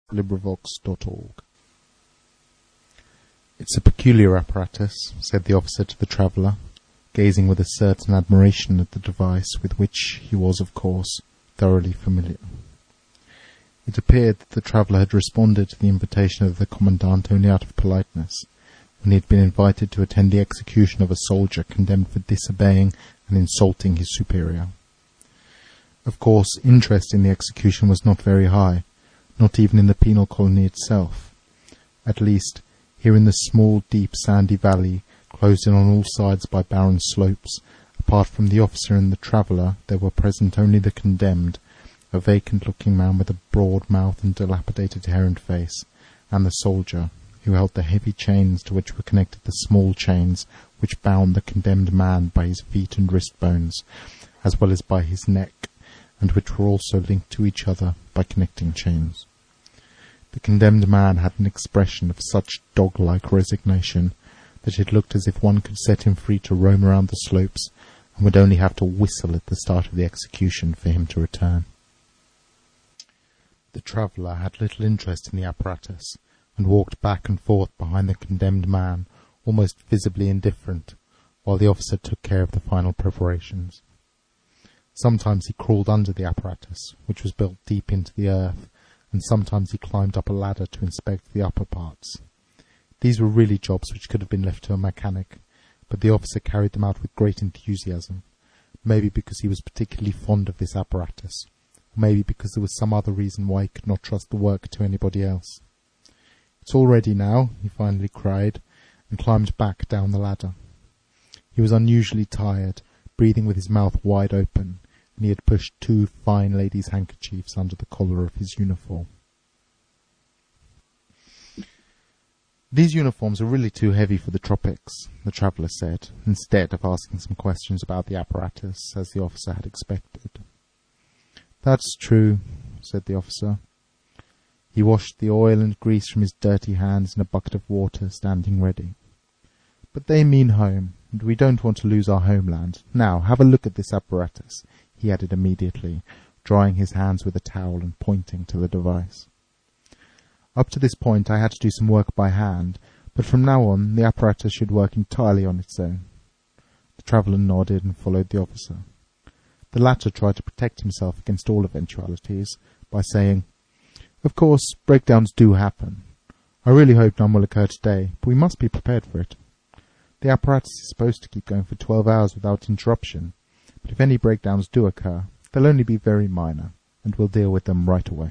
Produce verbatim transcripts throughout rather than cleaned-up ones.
LibriVox dot org. "It's a peculiar apparatus," said the officer to the traveller, gazing with a certain admiration at the device with which he was, of course, thoroughly familiar. It appeared that the traveller had responded to the invitation of the commandant only out of politeness, when he had been invited to attend the execution of a soldier condemned for disobeying and insulting his superior. Of course, interest in the execution was not very high, not even in the penal colony itself. At least, here in the small, deep, sandy valley, closed in on all sides by barren slopes, apart from the officer and the traveller, there were present only the condemned, a vacant-looking man with a broad mouth and dilapidated hair and face, and the soldier, who held the heavy chains to which were connected the small chains which bound the condemned man by his feet and wrist bones, as well as by his neck, and which were also linked to each other by connecting chains. The condemned man had an expression of such dog-like resignation that it looked as if one could set him free to roam around the slopes and would only have to whistle at the start of the execution for him to return. The traveller had little interest in the apparatus, and walked back and forth behind the condemned man, almost visibly indifferent, while the officer took care of the final preparations. Sometimes he crawled under the apparatus, which was built deep into the earth, and sometimes he climbed up a ladder to inspect the upper parts. These were really jobs which could have been left to a mechanic, but the officer carried them out with great enthusiasm, maybe because he was particularly fond of this apparatus, or maybe because there was some other reason why he could not trust the work to anybody else. "It's all ready now," he finally cried, and climbed back down the ladder. He was unusually tired, breathing with his mouth wide open, and he had pushed two fine ladies' handkerchiefs under the collar of his uniform. "These uniforms are really too heavy for the tropics," the traveller said, instead of asking some questions about the apparatus, as the officer had expected. "That's true," said the officer. He washed the oil and grease from his dirty hands in a bucket of water standing ready. "But they mean home, and we don't want to lose our homeland. Now, have a look at this apparatus," he added immediately, drying his hands with a towel and pointing to the device. "Up to this point I had to do some work by hand, but from now on the apparatus should work entirely on its own." The traveller nodded and followed the officer. The latter tried to protect himself against all eventualities by saying, "Of course, breakdowns do happen. I really hope none will occur today, but we must be prepared for it. The apparatus is supposed to keep going for twelve hours without interruption, but if any breakdowns do occur, they'll only be very minor, and we'll deal with them right away."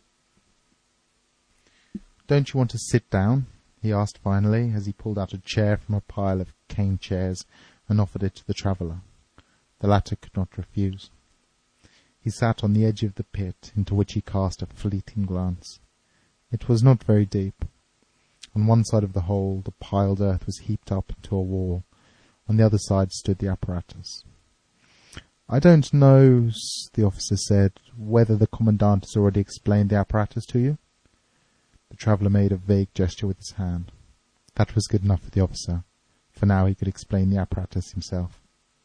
"Don't you want to sit down?" he asked finally, as he pulled out a chair from a pile of cane chairs and offered it to the traveller. The latter could not refuse. He sat on the edge of the pit, into which he cast a fleeting glance. It was not very deep. On one side of the hole, the piled earth was heaped up into a wall. On the other side stood the apparatus. "I don't know," the officer said, "whether the commandant has already explained the apparatus to you?" The traveller made a vague gesture with his hand. That was good enough for the officer, for now he could explain the apparatus himself.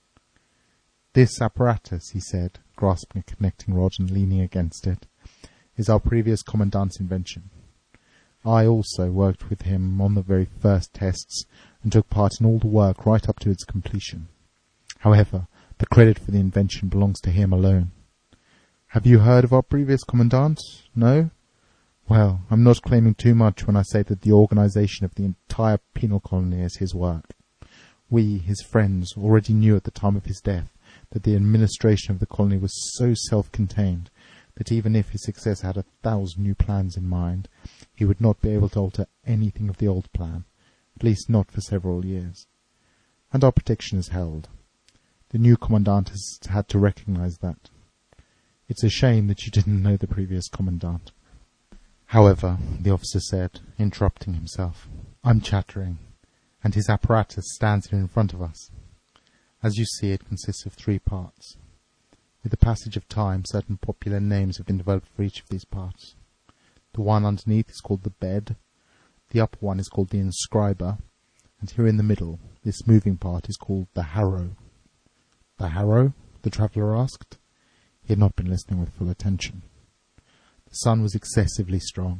"This apparatus," he said, grasping a connecting rod and leaning against it, "is our previous commandant's invention. I also worked with him on the very first tests and took part in all the work right up to its completion. However, the credit for the invention belongs to him alone. Have you heard of our previous commandant? No? Well, I'm not claiming too much when I say that the organization of the entire penal colony is his work. We, his friends, already knew at the time of his death that the administration of the colony was so self-contained that even if his successor had a thousand new plans in mind, he would not be able to alter anything of the old plan, at least not for several years. And our prediction is held. The new commandant has had to recognize that. It's a shame that you didn't know the previous commandant." "However," the officer said, interrupting himself, "I'm chattering, and his apparatus stands here in front of us. As you see, it consists of three parts. With the passage of time, certain popular names have been developed for each of these parts. The one underneath is called the bed, the upper one is called the inscriber, and here in the middle, this moving part is called the harrow." "The harrow?" the traveller asked. He had not been listening with full attention. The sun was excessively strong,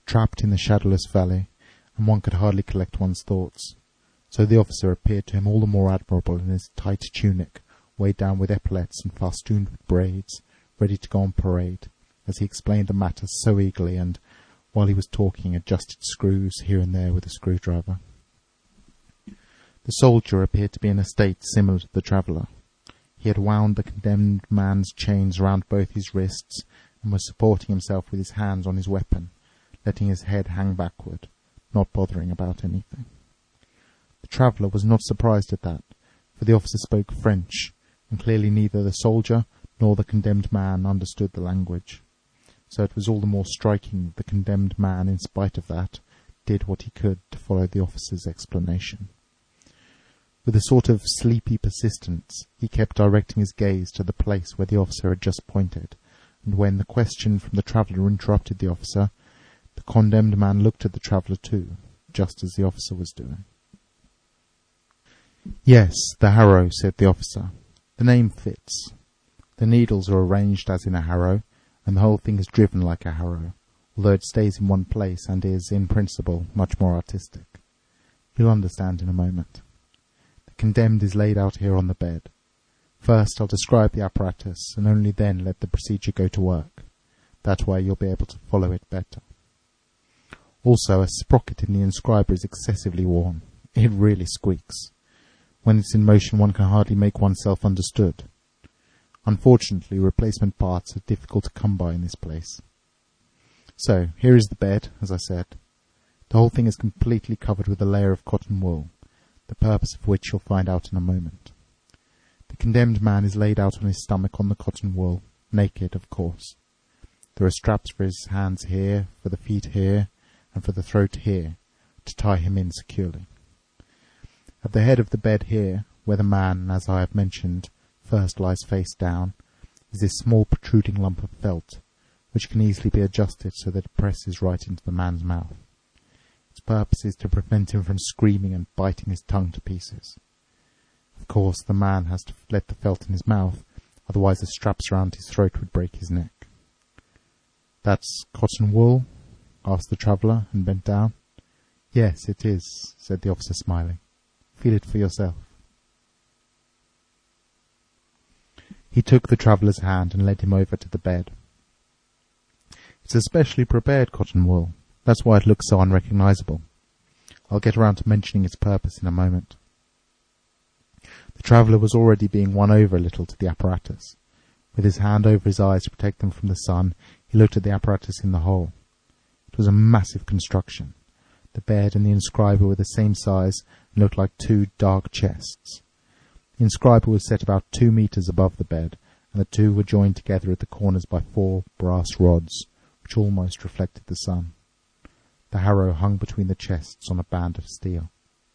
trapped in the shadowless valley, and one could hardly collect one's thoughts. So the officer appeared to him all the more admirable in his tight tunic, weighed down with epaulets and festooned with braids, ready to go on parade, as he explained the matter so eagerly and, while he was talking, adjusted screws here and there with a screwdriver. The soldier appeared to be in a state similar to the traveller. He had wound the condemned man's chains round both his wrists, and was supporting himself with his hands on his weapon, letting his head hang backward, not bothering about anything. The traveller was not surprised at that, for the officer spoke French, and clearly neither the soldier nor the condemned man understood the language. So it was all the more striking that the condemned man, in spite of that, did what he could to follow the officer's explanation. With a sort of sleepy persistence, he kept directing his gaze to the place where the officer had just pointed, and when the question from the traveller interrupted the officer, the condemned man looked at the traveller too, just as the officer was doing. "Yes, the harrow," said the officer. "The name fits. The needles are arranged as in a harrow, and the whole thing is driven like a harrow, although it stays in one place and is, in principle, much more artistic. You'll understand in a moment. The condemned is laid out here on the bed. First I'll describe the apparatus, and only then let the procedure go to work. That way you'll be able to follow it better. Also, a sprocket in the inscriber is excessively worn. It really squeaks. When it's in motion one can hardly make oneself understood. Unfortunately, replacement parts are difficult to come by in this place. So, here is the bed, as I said. The whole thing is completely covered with a layer of cotton wool, the purpose of which you'll find out in a moment. The condemned man is laid out on his stomach on the cotton wool, naked, of course. There are straps for his hands here, for the feet here, and for the throat here, to tie him in securely. At the head of the bed here, where the man, as I have mentioned, first lies face down, is this small protruding lump of felt, which can easily be adjusted so that it presses right into the man's mouth. Its purpose is to prevent him from screaming and biting his tongue to pieces. Of course, the man has to let the felt in his mouth, otherwise the straps around his throat would break his neck. "That's cotton wool?" asked the traveller, and bent down. "Yes, it is," said the officer, smiling. "Feel it for yourself." He took the traveller's hand and led him over to the bed. "It's a specially prepared cotton wool. That's why it looks so unrecognizable. I'll get around to mentioning its purpose in a moment." The traveller was already being won over a little to the apparatus. With his hand over his eyes to protect them from the sun, he looked at the apparatus in the hole. It was a massive construction. The bed and the inscriber were the same size and looked like two dark chests. The inscriber was set about two metres above the bed, and the two were joined together at the corners by four brass rods, which almost reflected the sun. The harrow hung between the chests on a band of steel.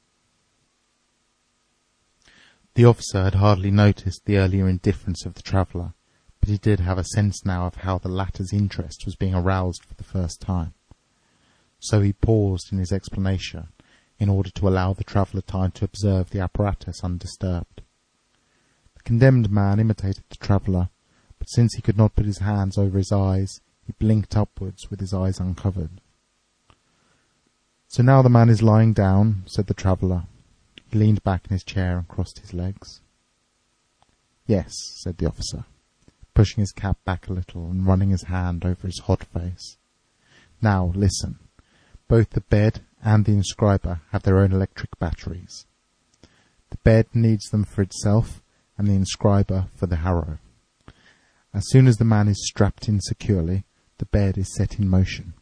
The officer had hardly noticed the earlier indifference of the traveller, but he did have a sense now of how the latter's interest was being aroused for the first time. So he paused in his explanation in order to allow the traveller time to observe the apparatus undisturbed. The condemned man imitated the traveller, but since he could not put his hands over his eyes, he blinked upwards with his eyes uncovered. "So now the man is lying down," said the traveller. He leaned back in his chair and crossed his legs. "Yes," said the officer, pushing his cap back a little and running his hand over his hot face. "Now, listen. Both the bed and the inscriber have their own electric batteries. The bed needs them for itself, and the inscriber for the harrow. As soon as the man is strapped in securely, the bed is set in motion.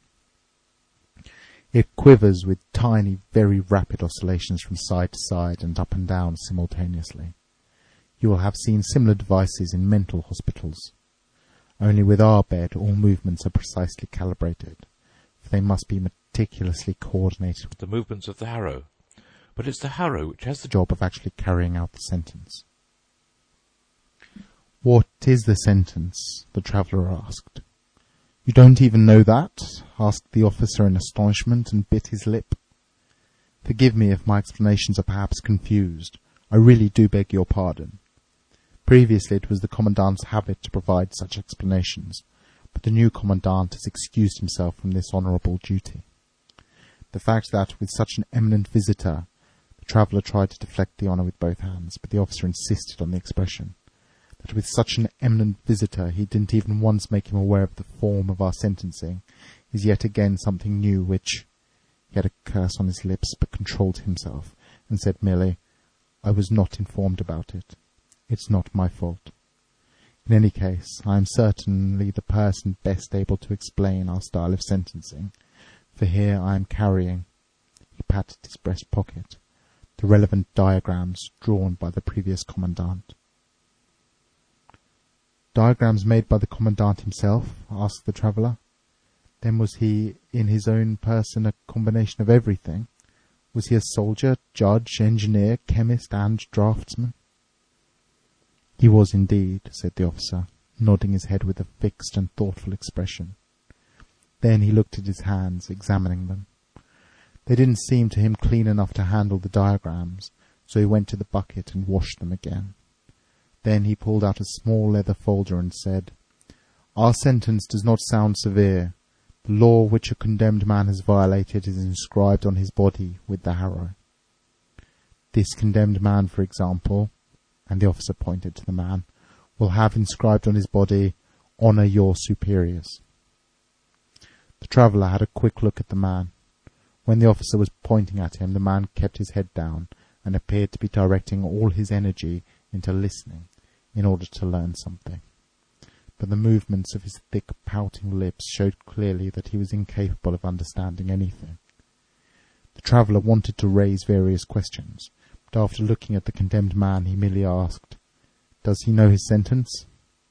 It quivers with tiny, very rapid oscillations from side to side and up and down simultaneously. You will have seen similar devices in mental hospitals. Only with our bed all movements are precisely calibrated, for they must be meticulously coordinated with the movements of the harrow. But it's the harrow which has the job of actually carrying out the sentence." "What is the sentence?" the traveller asked. "You don't even know that?" asked the officer in astonishment, and bit his lip. "Forgive me if my explanations are perhaps confused. I really do beg your pardon. Previously it was the commandant's habit to provide such explanations, but the new commandant has excused himself from this honourable duty. The fact that, with such an eminent visitor, the traveller tried to deflect the honour with both hands, but the officer insisted on the expression, that with such an eminent visitor he didn't even once make him aware of the form of our sentencing, is yet again something new which... He had a curse on his lips, but controlled himself, and said merely, "I was not informed about it. It's not my fault. In any case, I am certainly the person best able to explain our style of sentencing, for here I am carrying," he patted his breast pocket, "the relevant diagrams drawn by the previous commandant." "Diagrams made by the commandant himself?" asked the traveller. "Then was he, in his own person, a combination of everything? Was he a soldier, judge, engineer, chemist, and draftsman?" "He was indeed," said the officer, nodding his head with a fixed and thoughtful expression. Then he looked at his hands, examining them. They didn't seem to him clean enough to handle the diagrams, so he went to the bucket and washed them again. Then he pulled out a small leather folder and said, "Our sentence does not sound severe. The law which a condemned man has violated is inscribed on his body with the harrow. This condemned man, for example," and the officer pointed to the man, "will have inscribed on his body, 'Honour your superiors.'" The traveller had a quick look at the man. When the officer was pointing at him, the man kept his head down and appeared to be directing all his energy into listening in order to learn something. But the movements of his thick, pouting lips showed clearly that he was incapable of understanding anything. The traveller wanted to raise various questions, but after looking at the condemned man, he merely asked, "Does he know his sentence?"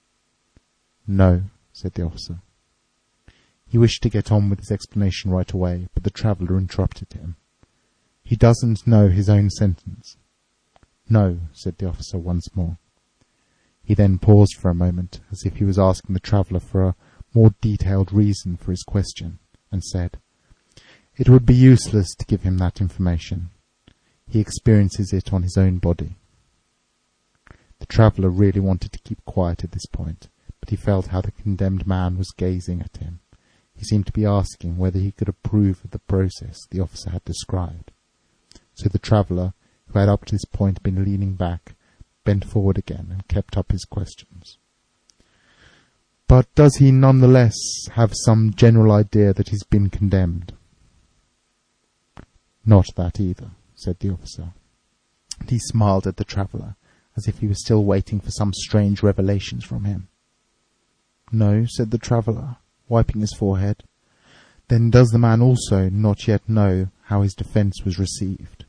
"No," said the officer. He wished to get on with his explanation right away, but the traveller interrupted him. "He doesn't know his own sentence." "No," said the officer once more. He then paused for a moment, as if he was asking the traveller for a more detailed reason for his question, and said, "It would be useless to give him that information. He experiences it on his own body." The traveller really wanted to keep quiet at this point, but he felt how the condemned man was gazing at him. He seemed to be asking whether he could approve of the process the officer had described. So the traveller, who had up to this point been leaning back, bent forward again and kept up his questions. "But does he nonetheless have some general idea that he's been condemned?" "Not that either," said the officer. And he smiled at the traveller, as if he was still waiting for some strange revelations from him. "No," said the traveller, wiping his forehead. "Then does the man also not yet know how his defence was received?"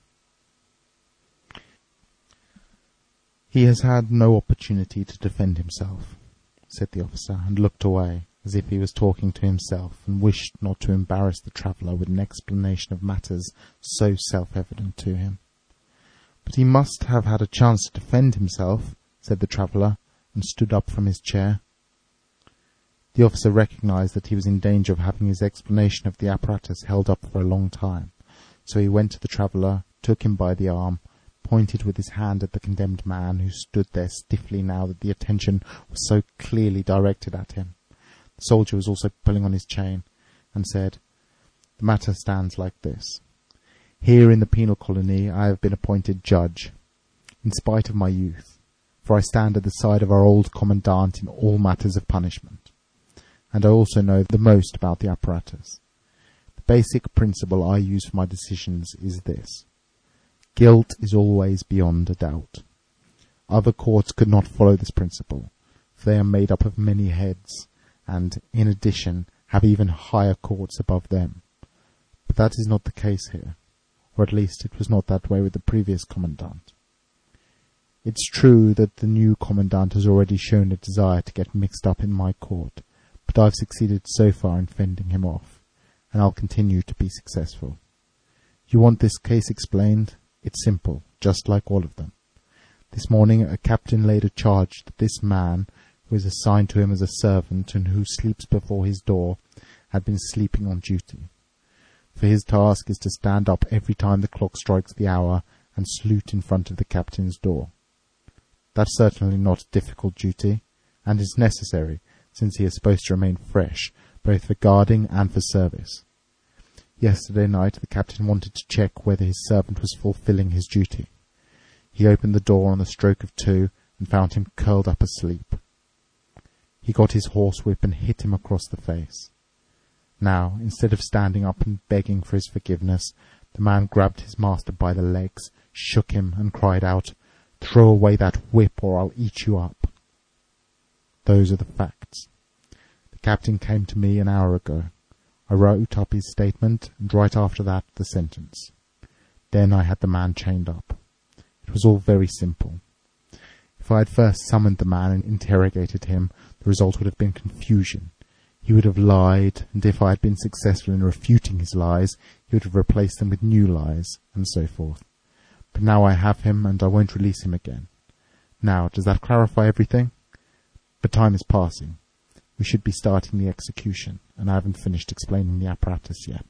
"He has had no opportunity to defend himself," said the officer, and looked away, as if he was talking to himself, and wished not to embarrass the traveller with an explanation of matters so self-evident to him. "But he must have had a chance to defend himself," said the traveller, and stood up from his chair. The officer recognized that he was in danger of having his explanation of the apparatus held up for a long time, so he went to the traveller, took him by the arm, pointed with his hand at the condemned man, who stood there stiffly now that the attention was so clearly directed at him. The soldier was also pulling on his chain, and said, "The matter stands like this. Here in the penal colony I have been appointed judge, in spite of my youth, for I stand at the side of our old commandant in all matters of punishment, and I also know the most about the apparatus. The basic principle I use for my decisions is this: guilt is always beyond a doubt. Other courts could not follow this principle, for they are made up of many heads, and, in addition, have even higher courts above them. But that is not the case here, or at least it was not that way with the previous commandant. It's true that the new commandant has already shown a desire to get mixed up in my court, but I've succeeded so far in fending him off, and I'll continue to be successful. You want this case explained? It's simple, just like all of them. This morning a captain laid a charge that this man, who is assigned to him as a servant and who sleeps before his door, had been sleeping on duty. For his task is to stand up every time the clock strikes the hour and salute in front of the captain's door. That's certainly not a difficult duty, and is necessary, since he is supposed to remain fresh, both for guarding and for service. Yesterday night the captain wanted to check whether his servant was fulfilling his duty. He opened the door on the stroke of two and found him curled up asleep. He got his horsewhip and hit him across the face. Now, instead of standing up and begging for his forgiveness, the man grabbed his master by the legs, shook him, and cried out, "Throw away that whip or I'll eat you up." Those are the facts. The captain came to me an hour ago. I wrote up his statement, and right after that the sentence. Then I had the man chained up. It was all very simple. If I had first summoned the man and interrogated him, the result would have been confusion. He would have lied, and if I had been successful in refuting his lies, he would have replaced them with new lies, and so forth. But now I have him, and I won't release him again. Now, does that clarify everything? But time is passing. We should be starting the execution, and I haven't finished explaining the apparatus yet.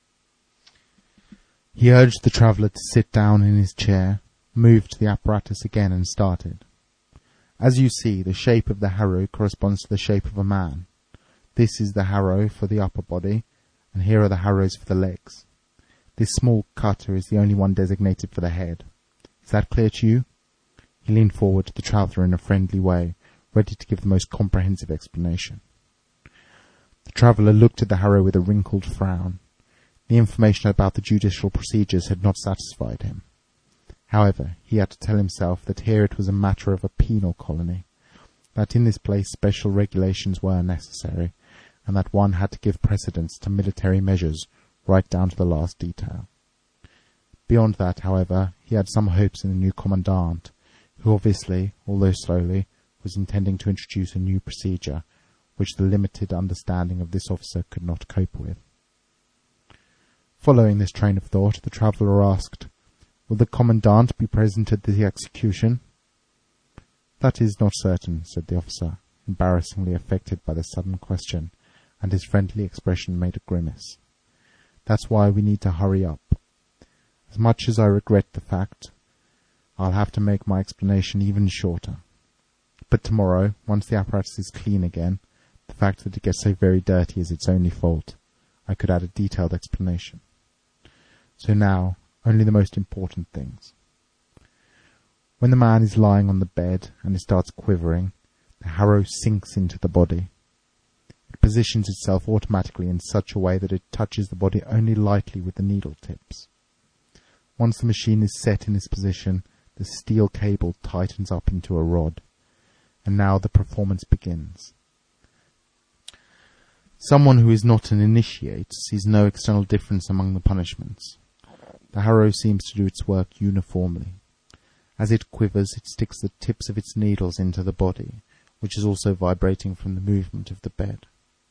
He urged the traveller to sit down in his chair, moved to the apparatus again, and started. As you see, the shape of the harrow corresponds to the shape of a man. This is the harrow for the upper body, and here are the harrows for the legs. This small cutter is the only one designated for the head. Is that clear to you? He leaned forward to the traveller in a friendly way, ready to give the most comprehensive explanation. The traveller looked at the harrow with a wrinkled frown. The information about the judicial procedures had not satisfied him. However, he had to tell himself that here it was a matter of a penal colony, that in this place special regulations were necessary, and that one had to give precedence to military measures right down to the last detail. Beyond that, however, he had some hopes in the new commandant, who obviously, although slowly, was intending to introduce a new procedure, which the limited understanding of this officer could not cope with. Following this train of thought, the traveller asked, "Will the commandant be present at the execution?" "That is not certain," said the officer, embarrassingly affected by the sudden question, and his friendly expression made a grimace. "That's why we need to hurry up. As much as I regret the fact, I'll have to make my explanation even shorter. But tomorrow, once the apparatus is clean again, the fact that it gets so very dirty is its only fault. I could add a detailed explanation. So now, only the most important things. When the man is lying on the bed and it starts quivering, the harrow sinks into the body. It positions itself automatically in such a way that it touches the body only lightly with the needle tips. Once the machine is set in this position, the steel cable tightens up into a rod. And now the performance begins. Someone who is not an initiate sees no external difference among the punishments. The harrow seems to do its work uniformly. As it quivers, it sticks the tips of its needles into the body, which is also vibrating from the movement of the bed.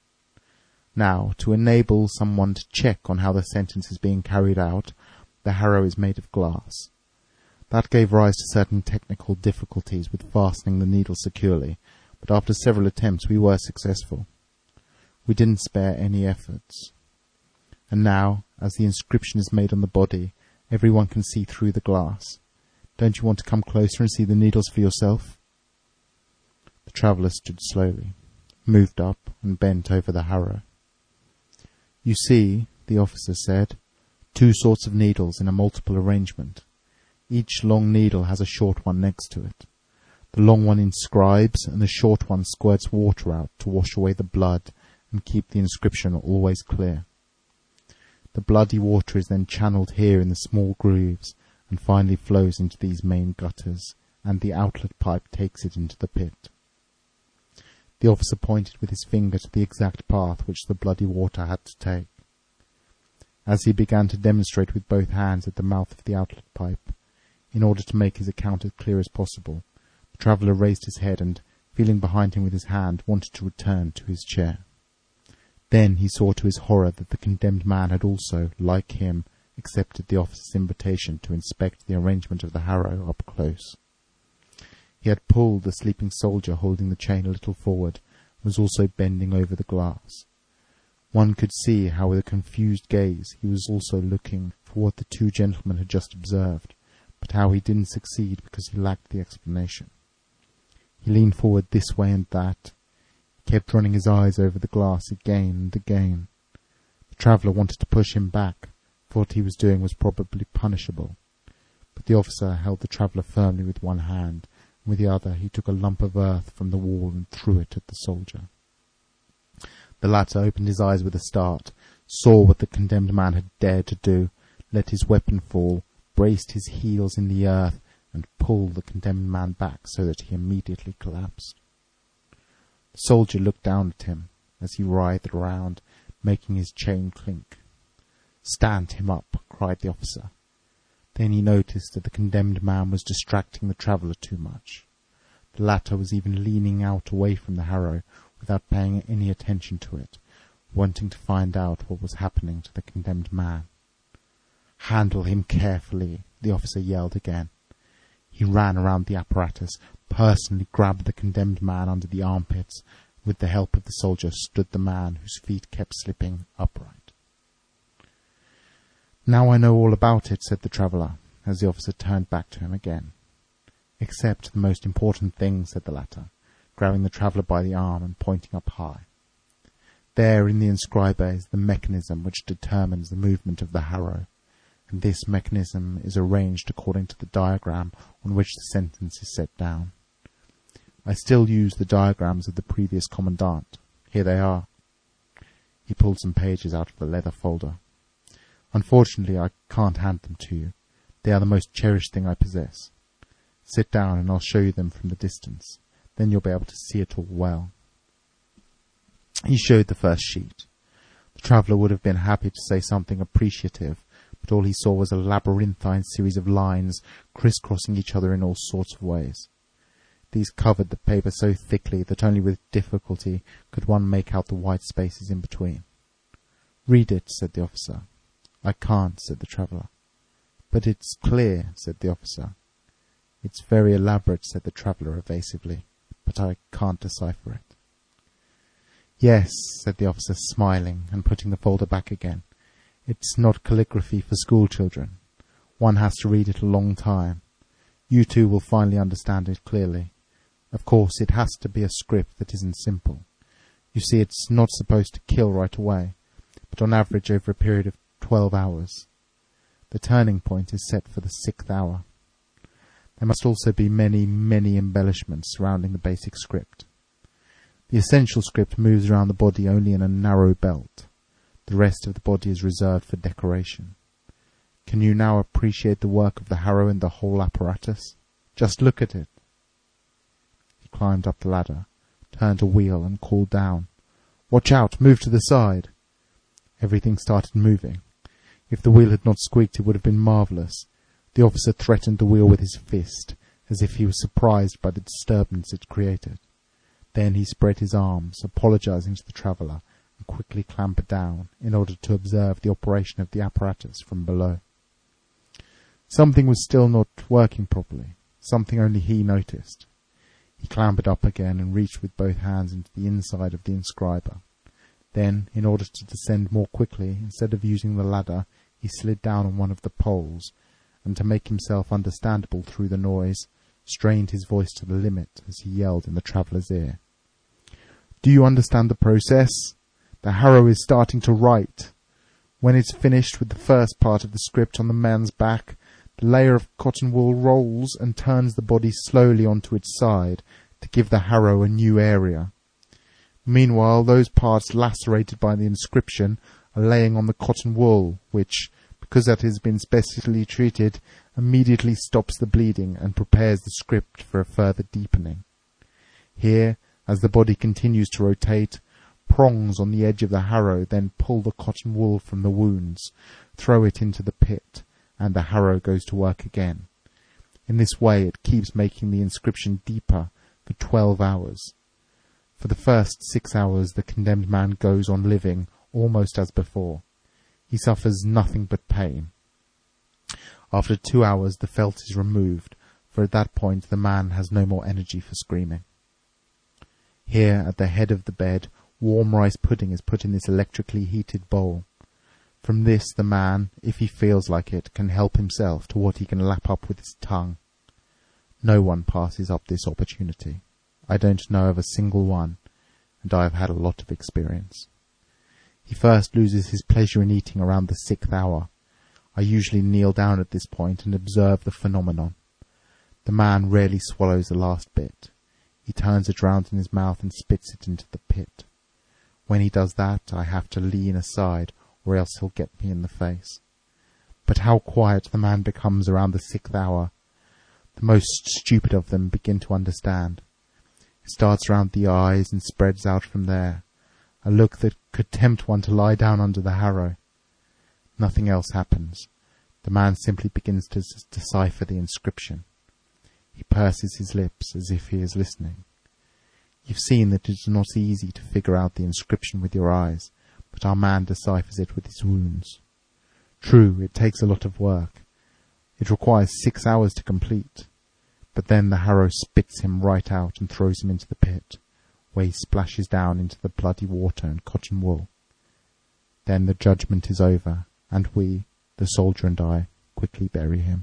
Now, to enable someone to check on how the sentence is being carried out, the harrow is made of glass. That gave rise to certain technical difficulties with fastening the needle securely, but after several attempts we were successful. We didn't spare any efforts. And now, as the inscription is made on the body, everyone can see through the glass. Don't you want to come closer and see the needles for yourself? The traveller stood slowly, moved up, and bent over the harrow. "You see," the officer said, "two sorts of needles in a multiple arrangement. Each long needle has a short one next to it. The long one inscribes, and the short one squirts water out to wash away the blood and keep the inscription always clear. The bloody water is then channeled here in the small grooves and finally flows into these main gutters, and the outlet pipe takes it into the pit." The officer pointed with his finger to the exact path which the bloody water had to take. As he began to demonstrate with both hands at the mouth of the outlet pipe, in order to make his account as clear as possible, the traveller raised his head and, feeling behind him with his hand, wanted to return to his chair. Then he saw to his horror that the condemned man had also, like him, accepted the officer's invitation to inspect the arrangement of the harrow up close. He had pulled the sleeping soldier holding the chain a little forward, and was also bending over the glass. One could see how with a confused gaze he was also looking for what the two gentlemen had just observed, but how he didn't succeed because he lacked the explanation. He leaned forward this way and that. He kept running his eyes over the glass again and again. The traveller wanted to push him back, for what he was doing was probably punishable. But the officer held the traveller firmly with one hand, and with the other he took a lump of earth from the wall and threw it at the soldier. The latter opened his eyes with a start, saw what the condemned man had dared to do, let his weapon fall, braced his heels in the earth, and pulled the condemned man back so that he immediately collapsed. The soldier looked down at him as he writhed around, making his chain clink. "Stand him up," cried the officer. Then he noticed that the condemned man was distracting the traveller too much. The latter was even leaning out away from the harrow without paying any attention to it, wanting to find out what was happening to the condemned man. "Handle him carefully," the officer yelled again. He ran around the apparatus, personally grabbed the condemned man under the armpits. With the help of the soldier stood the man whose feet kept slipping upright. "Now I know all about it," said the traveller, as the officer turned back to him again. "Except the most important thing," said the latter, grabbing the traveller by the arm and pointing up high. "There in the inscriber is the mechanism which determines the movement of the harrow, and this mechanism is arranged according to the diagram on which the sentence is set down. I still use the diagrams of the previous commandant. Here they are." He pulled some pages out of the leather folder. "Unfortunately, I can't hand them to you. They are the most cherished thing I possess. Sit down and I'll show you them from the distance. Then you'll be able to see it all well." He showed the first sheet. The traveller would have been happy to say something appreciative, but all he saw was a labyrinthine series of lines crisscrossing each other in all sorts of ways. These covered the paper so thickly that only with difficulty could one make out the white spaces in between. "Read it," said the officer. "I can't," said the traveller. "But it's clear," said the officer. "It's very elaborate," said the traveller evasively, "but I can't decipher it." "Yes," said the officer, smiling and putting the folder back again. "It's not calligraphy for school children. One has to read it a long time. You two will finally understand it clearly. Of course, it has to be a script that isn't simple. You see, it's not supposed to kill right away, but on average over a period of twelve hours. The turning point is set for the sixth hour. There must also be many, many embellishments surrounding the basic script. The essential script moves around the body only in a narrow belt. The rest of the body is reserved for decoration. Can you now appreciate the work of the harrow and the whole apparatus? Just look at it." He climbed up the ladder, turned a wheel and called down, "Watch out, move to the side." Everything started moving. If the wheel had not squeaked, it would have been marvellous. The officer threatened the wheel with his fist, as if he was surprised by the disturbance it created. Then he spread his arms, apologizing to the traveller, and quickly clambered down in order to observe the operation of the apparatus from below. Something was still not working properly, something only he noticed. He clambered up again and reached with both hands into the inside of the inscriber. Then, in order to descend more quickly, instead of using the ladder, he slid down on one of the poles, and to make himself understandable through the noise, strained his voice to the limit as he yelled in the traveller's ear. "Do you understand the process? The harrow is starting to write. When it's finished with the first part of the script on the man's back, the layer of cotton wool rolls and turns the body slowly onto its side to give the harrow a new area. Meanwhile, those parts lacerated by the inscription are laying on the cotton wool, which, because that has been specially treated, immediately stops the bleeding and prepares the script for a further deepening. Here, as the body continues to rotate, prongs on the edge of the harrow then pull the cotton wool from the wounds, throw it into the pit, and the harrow goes to work again. In this way it keeps making the inscription deeper for twelve hours. For the first six hours the condemned man goes on living almost as before. He suffers nothing but pain. After two hours the felt is removed, for at that point the man has no more energy for screaming. Here, at the head of the bed, warm rice pudding is put in this electrically heated bowl. From this the man, if he feels like it, can help himself to what he can lap up with his tongue. No one passes up this opportunity. I don't know of a single one, and I have had a lot of experience. He first loses his pleasure in eating around the sixth hour. I usually kneel down at this point and observe the phenomenon. The man rarely swallows the last bit. He turns it round in his mouth and spits it into the pit. When he does that, I have to lean aside, or else he'll get me in the face. But how quiet the man becomes around the sixth hour. The most stupid of them begin to understand. It starts round the eyes and spreads out from there, a look that could tempt one to lie down under the harrow. Nothing else happens. The man simply begins to s- decipher the inscription. He purses his lips as if he is listening. You've seen that it is not easy to figure out the inscription with your eyes, but our man deciphers it with his wounds. True, it takes a lot of work. It requires six hours to complete. But then the harrow spits him right out and throws him into the pit, where he splashes down into the bloody water and cotton wool. Then the judgment is over, and we, the soldier and I, quickly bury him.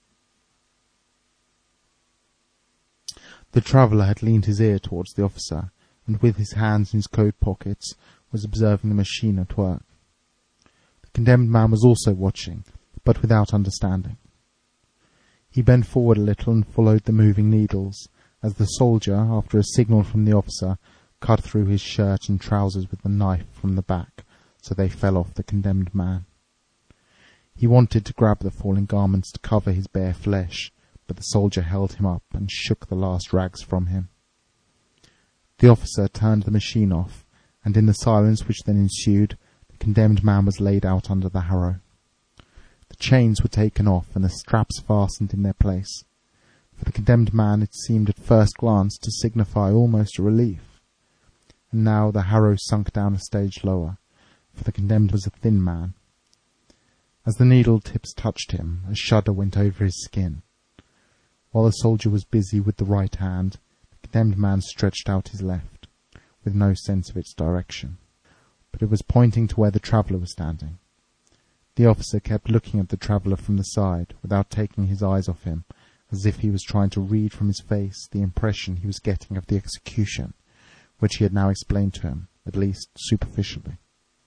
The traveller had leaned his ear towards the officer, and with his hands in his coat pockets was observing the machine at work. The condemned man was also watching, but without understanding. He bent forward a little and followed the moving needles, as the soldier, after a signal from the officer, cut through his shirt and trousers with the knife from the back, so they fell off the condemned man. He wanted to grab the falling garments to cover his bare flesh, but the soldier held him up and shook the last rags from him. The officer turned the machine off, and in the silence which then ensued, the condemned man was laid out under the harrow. The chains were taken off and the straps fastened in their place. For the condemned man it seemed at first glance to signify almost a relief. And now the harrow sunk down a stage lower, for the condemned was a thin man. As the needle tips touched him, a shudder went over his skin. While the soldier was busy with the right hand, the condemned man stretched out his left, with no sense of its direction. But it was pointing to where the traveller was standing. The officer kept looking at the traveller from the side, without taking his eyes off him, as if he was trying to read from his face the impression he was getting of the execution, which he had now explained to him, at least superficially.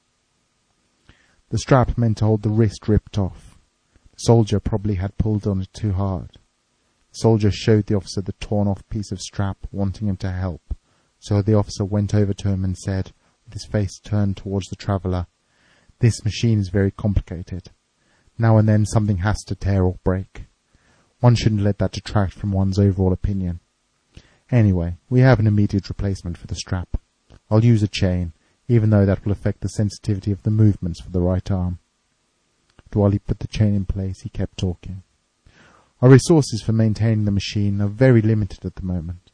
The strap meant to hold the wrist ripped off. The soldier probably had pulled on it too hard. The soldier showed the officer the torn-off piece of strap, wanting him to help, so the officer went over to him and said, with his face turned towards the traveller, "This machine is very complicated. Now and then something has to tear or break. One shouldn't let that detract from one's overall opinion. Anyway, we have an immediate replacement for the strap. I'll use a chain, even though that will affect the sensitivity of the movements for the right arm." But while he put the chain in place, he kept talking. "Our resources for maintaining the machine are very limited at the moment.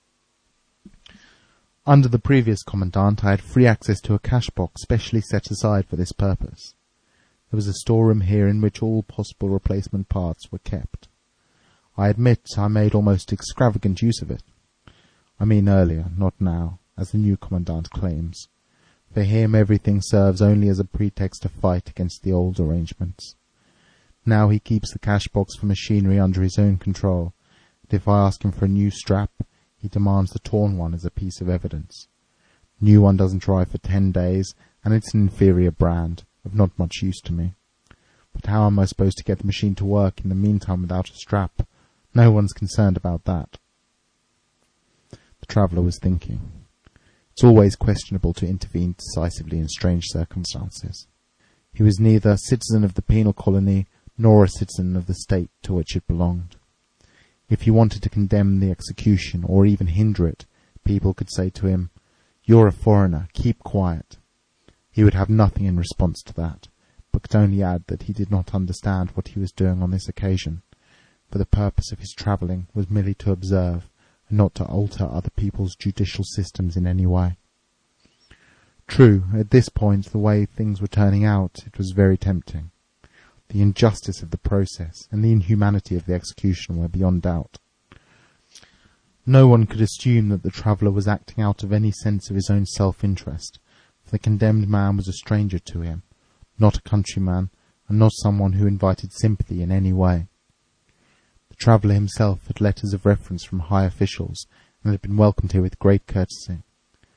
Under the previous commandant, I had free access to a cash box specially set aside for this purpose. There was a storeroom here in which all possible replacement parts were kept. I admit I made almost extravagant use of it. I mean earlier, not now, as the new commandant claims. For him everything serves only as a pretext to fight against the old arrangements. Now he keeps the cash box for machinery under his own control, and if I ask him for a new strap, he demands the torn one as a piece of evidence. New one doesn't drive for ten days, and it's an inferior brand, of not much use to me. But how am I supposed to get the machine to work in the meantime without a strap? No one's concerned about that." The traveller was thinking. It's always questionable to intervene decisively in strange circumstances. He was neither a citizen of the penal colony nor a citizen of the state to which it belonged. If he wanted to condemn the execution, or even hinder it, people could say to him, "You're a foreigner, keep quiet." He would have nothing in response to that, but could only add that he did not understand what he was doing on this occasion, for the purpose of his travelling was merely to observe, and not to alter other people's judicial systems in any way. True, at this point, the way things were turning out, it was very tempting. The injustice of the process and the inhumanity of the execution were beyond doubt. No one could assume that the traveller was acting out of any sense of his own self-interest, for the condemned man was a stranger to him, not a countryman, and not someone who invited sympathy in any way. The traveller himself had letters of reference from high officials, and had been welcomed here with great courtesy. The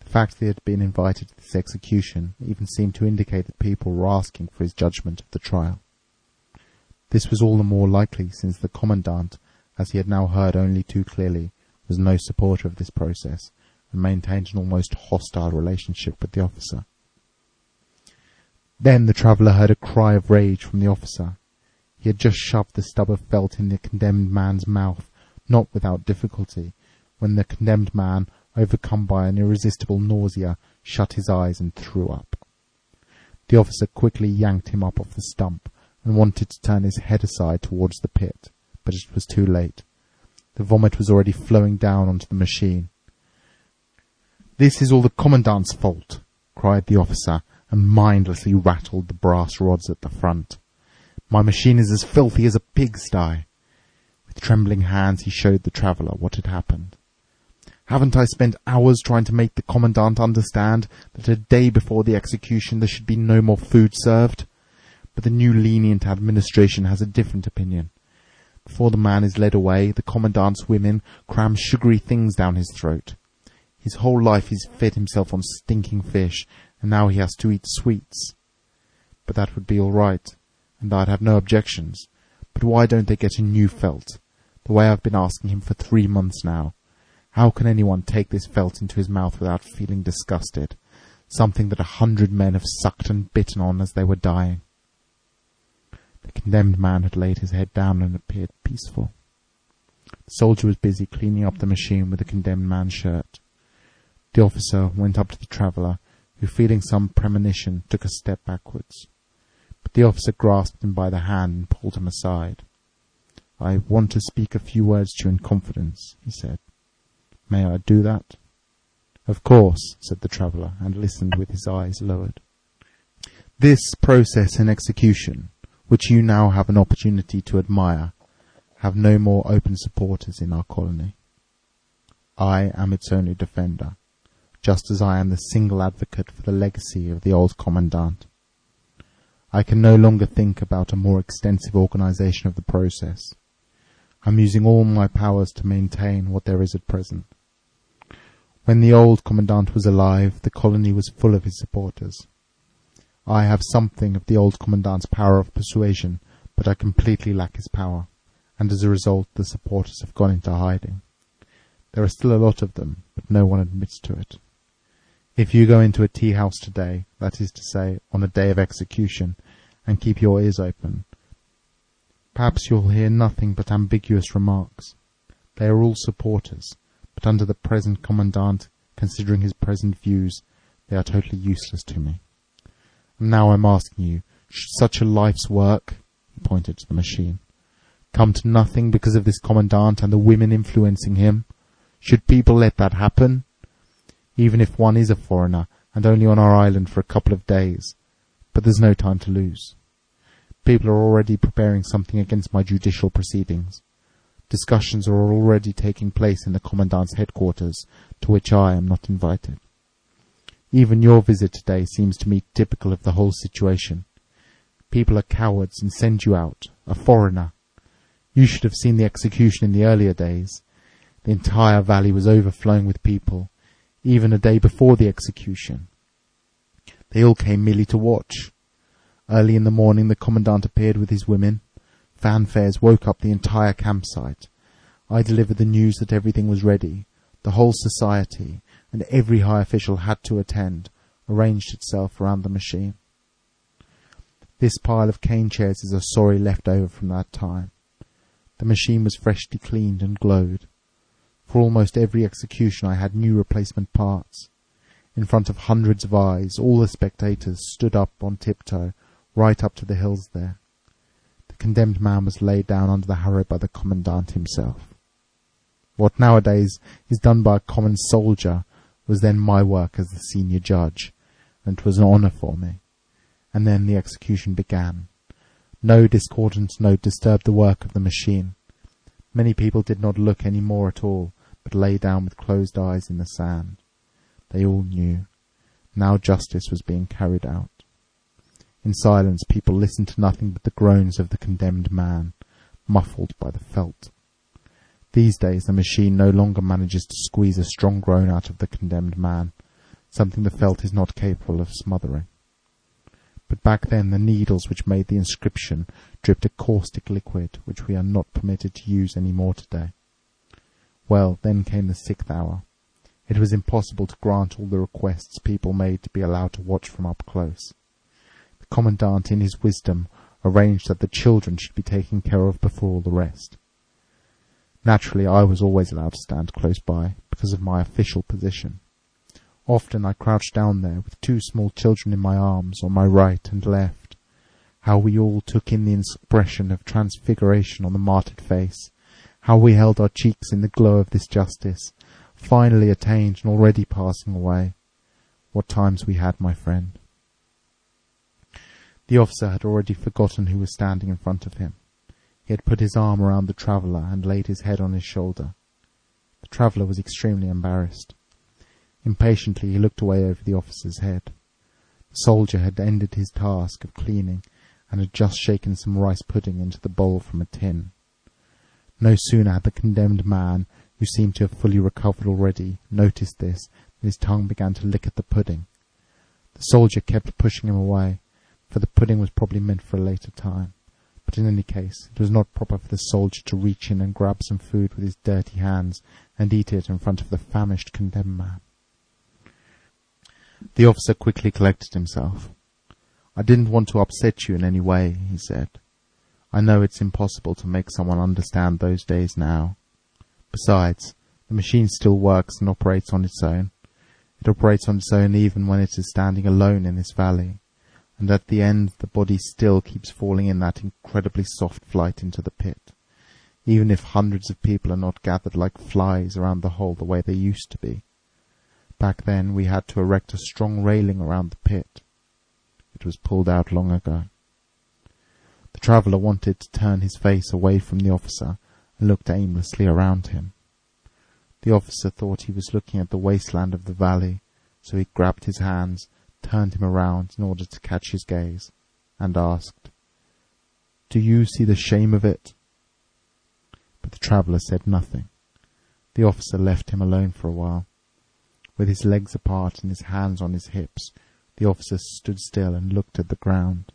The fact that he had been invited to this execution even seemed to indicate that people were asking for his judgment of the trial. This was all the more likely since the Commandant, as he had now heard only too clearly, was no supporter of this process and maintained an almost hostile relationship with the officer. Then the traveller heard a cry of rage from the officer. He had just shoved the stub of felt in the condemned man's mouth, not without difficulty, when the condemned man, overcome by an irresistible nausea, shut his eyes and threw up. The officer quickly yanked him up off the stump and wanted to turn his head aside towards the pit, but it was too late. The vomit was already flowing down onto the machine. "This is all the Commandant's fault," cried the officer, and mindlessly rattled the brass rods at the front. "My machine is as filthy as a pigsty." With trembling hands he showed the traveller what had happened. "Haven't I spent hours trying to make the Commandant understand that a day before the execution there should be no more food served? But the new lenient administration has a different opinion. Before the man is led away, the Commandant's women cram sugary things down his throat. His whole life he's fed himself on stinking fish, and now he has to eat sweets. But that would be all right, and I'd have no objections. But why don't they get a new felt, the way I've been asking him for three months now? How can anyone take this felt into his mouth without feeling disgusted, something that a hundred men have sucked and bitten on as they were dying?" The condemned man had laid his head down and appeared peaceful. The soldier was busy cleaning up the machine with the condemned man's shirt. The officer went up to the traveller, who, feeling some premonition, took a step backwards. But the officer grasped him by the hand and pulled him aside. "I want to speak a few words to you in confidence," he said. "May I do that?" "Of course," said the traveller, and listened with his eyes lowered. "This process in execution, which you now have an opportunity to admire, have no more open supporters in our colony. I am its only defender, just as I am the single advocate for the legacy of the old Commandant. I can no longer think about a more extensive organization of the process. I'm using all my powers to maintain what there is at present. When the old Commandant was alive, the colony was full of his supporters. I have something of the old Commandant's power of persuasion, but I completely lack his power, and as a result the supporters have gone into hiding. There are still a lot of them, but no one admits to it. If you go into a tea house today, that is to say, on a day of execution, and keep your ears open, perhaps you'll hear nothing but ambiguous remarks. They are all supporters, but under the present Commandant, considering his present views, they are totally useless to me. And now I'm asking you, should such a life's work," he pointed to the machine, "come to nothing because of this Commandant and the women influencing him? Should people let that happen? Even if one is a foreigner and only on our island for a couple of days. But there's no time to lose. People are already preparing something against my judicial proceedings. Discussions are already taking place in the Commandant's headquarters, to which I am not invited. Even your visit today seems to me typical of the whole situation. People are cowards and send you out, a foreigner. You should have seen the execution in the earlier days. The entire valley was overflowing with people, even a day before the execution. They all came merely to watch. Early in the morning the Commandant appeared with his women. Fanfares woke up the entire campsite. I delivered the news that everything was ready. The whole society, and every high official had to attend, arranged itself around the machine. This pile of cane chairs is a sorry left over from that time. The machine was freshly cleaned and glowed. For almost every execution I had new replacement parts. In front of hundreds of eyes, all the spectators stood up on tiptoe, right up to the hills there. The condemned man was laid down under the harrow by the Commandant himself. What nowadays is done by a common soldier was then my work as the senior judge, and it was an honour for me. And then the execution began. No discordant note disturbed the work of the machine. Many people did not look any more at all, but lay down with closed eyes in the sand. They all knew. Now justice was being carried out. In silence people listened to nothing but the groans of the condemned man, muffled by the felt. These days the machine no longer manages to squeeze a strong groan out of the condemned man. something the felt is not capable of smothering. But back then the needles which made the inscription dripped a caustic liquid which we are not permitted to use any more today. Well, then came the sixth hour. It was impossible to grant all the requests people made to be allowed to watch from up close. The Commandant, in his wisdom, arranged that the children should be taken care of before all the rest. Naturally, I was always allowed to stand close by, because of my official position. Often I crouched down there with two small children in my arms on my right and left. How we all took in the expression of transfiguration on the martyred face. How we held our cheeks in the glow of this justice, finally attained and already passing away. What times we had, my friend. The officer had already forgotten who was standing in front of him. He had put his arm around the traveller and laid his head on his shoulder. The traveller was extremely embarrassed. Impatiently he looked away over the officer's head. The soldier had ended his task of cleaning and had just shaken some rice pudding into the bowl from a tin. No sooner had the condemned man, who seemed to have fully recovered already, noticed this, than his tongue began to lick at the pudding. The soldier kept pushing him away, for the pudding was probably meant for a later time. But in any case, it was not proper for the soldier to reach in and grab some food with his dirty hands and eat it in front of the famished condemned man. The officer quickly collected himself. "I didn't want to upset you in any way," he said. "I know it's impossible to make someone understand those days now. Besides, the machine still works and operates on its own. It operates on its own even when it is standing alone in this valley, and at the end the body still keeps falling in that incredibly soft flight into the pit, even if hundreds of people are not gathered like flies around the hole the way they used to be. Back then we had to erect a strong railing around the pit. It was pulled out long ago." The traveller wanted to turn his face away from the officer and looked aimlessly around him. The officer thought he was looking at the wasteland of the valley, so he grabbed his hands, turned him around in order to catch his gaze, and asked, "Do you see the shame of it?" But the traveller said nothing. The officer left him alone for a while. With his legs apart and his hands on his hips, the officer stood still and looked at the ground.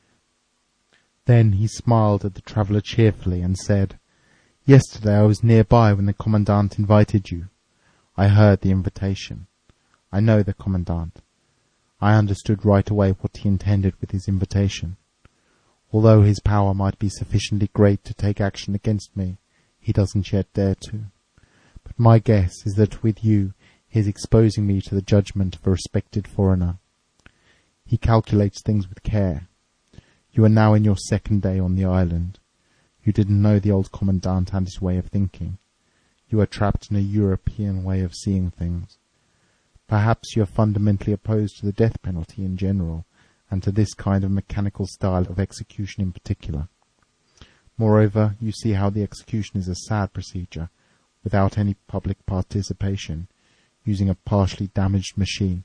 Then he smiled at the traveller cheerfully and said, "Yesterday I was nearby when the Commandant invited you. I heard the invitation. I know the Commandant. I understood right away what he intended with his invitation. Although his power might be sufficiently great to take action against me, he doesn't yet dare to. But my guess is that with you he is exposing me to the judgment of a respected foreigner. He calculates things with care. You are now in your second day on the island. You didn't know the old Commandant and his way of thinking. You are trapped in a European way of seeing things. Perhaps you are fundamentally opposed to the death penalty in general, and to this kind of mechanical style of execution in particular. Moreover, you see how the execution is a sad procedure, without any public participation, using a partially damaged machine.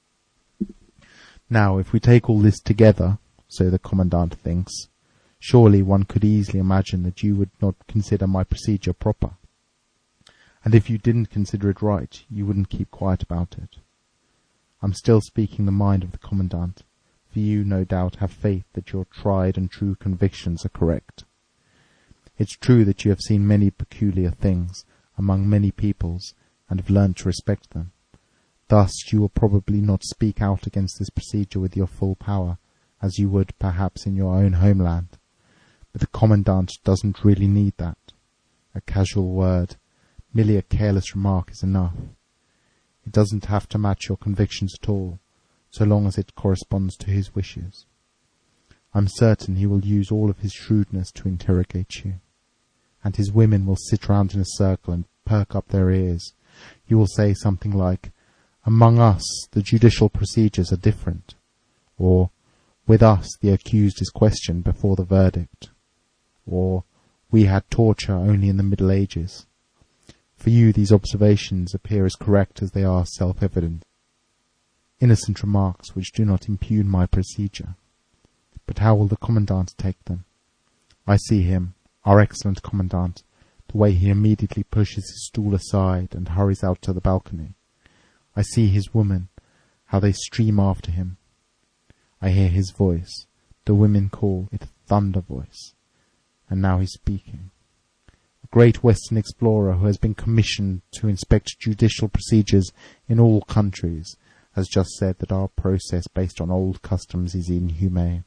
Now, if we take all this together, so the Commandant thinks, surely one could easily imagine that you would not consider my procedure proper. And if you didn't consider it right, you wouldn't keep quiet about it. I'm still speaking the mind of the Commandant, for you, no doubt, have faith that your tried and true convictions are correct. It's true that you have seen many peculiar things among many peoples, and have learned to respect them. Thus you will probably not speak out against this procedure with your full power, as you would, perhaps, in your own homeland. But the Commandant doesn't really need that. A casual word, merely a careless remark is enough. It doesn't have to match your convictions at all, so long as it corresponds to his wishes. I'm certain he will use all of his shrewdness to interrogate you. And his women will sit round in a circle and perk up their ears. You will say something like, "Among us, the judicial procedures are different," or, "With us, the accused is questioned before the verdict," or, "We had torture only in the Middle Ages." For you, these observations appear as correct as they are self-evident. Innocent remarks which do not impugn my procedure. But how will the Commandant take them? I see him, our excellent Commandant, the way he immediately pushes his stool aside and hurries out to the balcony. I see his woman, how they stream after him. I hear his voice. The women call it Thunder Voice. And now he's speaking. A great Western explorer who has been commissioned to inspect judicial procedures in all countries has just said that our process based on old customs is inhumane.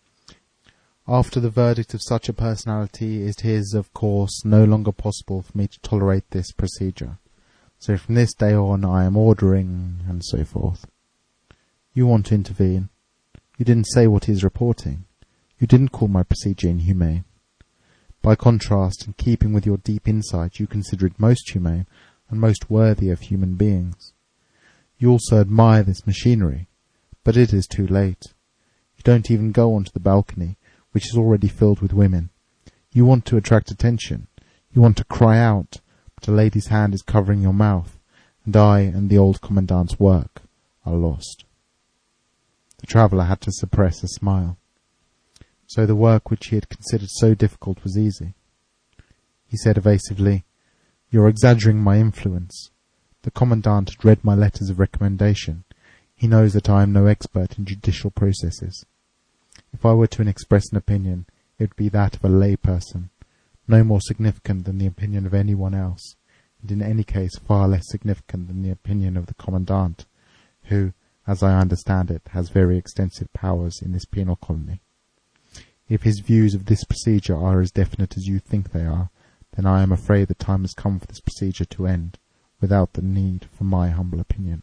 After the verdict of such a personality, it is, of course, no longer possible for me to tolerate this procedure. So from this day on I am ordering, and so forth. You want to intervene. You didn't say what he is reporting. You didn't call my procedure inhumane. By contrast, in keeping with your deep insight, you consider it most humane and most worthy of human beings. You also admire this machinery, but it is too late. You don't even go onto the balcony, which is already filled with women. You want to attract attention. You want to cry out, but a lady's hand is covering your mouth, and I and the old commandant's work are lost. The traveller had to suppress a smile. So the work which he had considered so difficult was easy. He said evasively, "You're exaggerating my influence. The commandant had read my letters of recommendation. He knows that I am no expert in judicial processes. If I were to express an opinion, it would be that of a lay person, no more significant than the opinion of anyone else, and in any case far less significant than the opinion of the commandant, who, as I understand it, has very extensive powers in this penal colony. If his views of this procedure are as definite as you think they are, then I am afraid the time has come for this procedure to end, without the need for my humble opinion."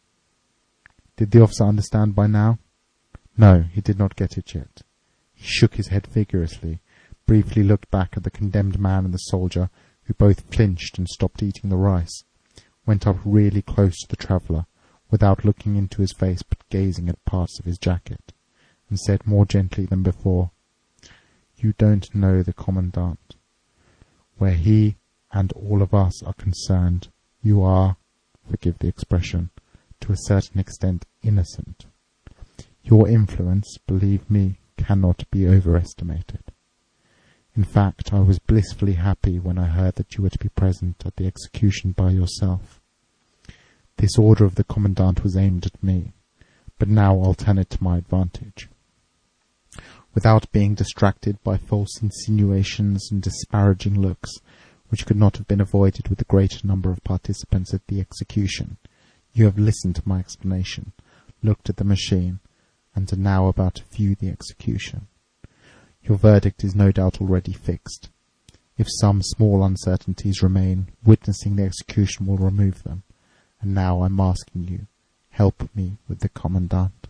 Did the officer understand by now? No, he did not get it yet. He shook his head vigorously, briefly looked back at the condemned man and the soldier, who both flinched and stopped eating the rice, went up really close to the traveller, without looking into his face but gazing at parts of his jacket, and said more gently than before, "You don't know the commandant. Where he and all of us are concerned, you are, forgive the expression, to a certain extent innocent. Your influence, believe me, cannot be overestimated. In fact, I was blissfully happy when I heard that you were to be present at the execution by yourself. This order of the commandant was aimed at me, but now I'll turn it to my advantage. Without being distracted by false insinuations and disparaging looks, which could not have been avoided with the greater number of participants at the execution, you have listened to my explanation, looked at the machine, and are now about to view the execution. Your verdict is no doubt already fixed. If some small uncertainties remain, witnessing the execution will remove them, and now I'm asking you, help me with the commandant."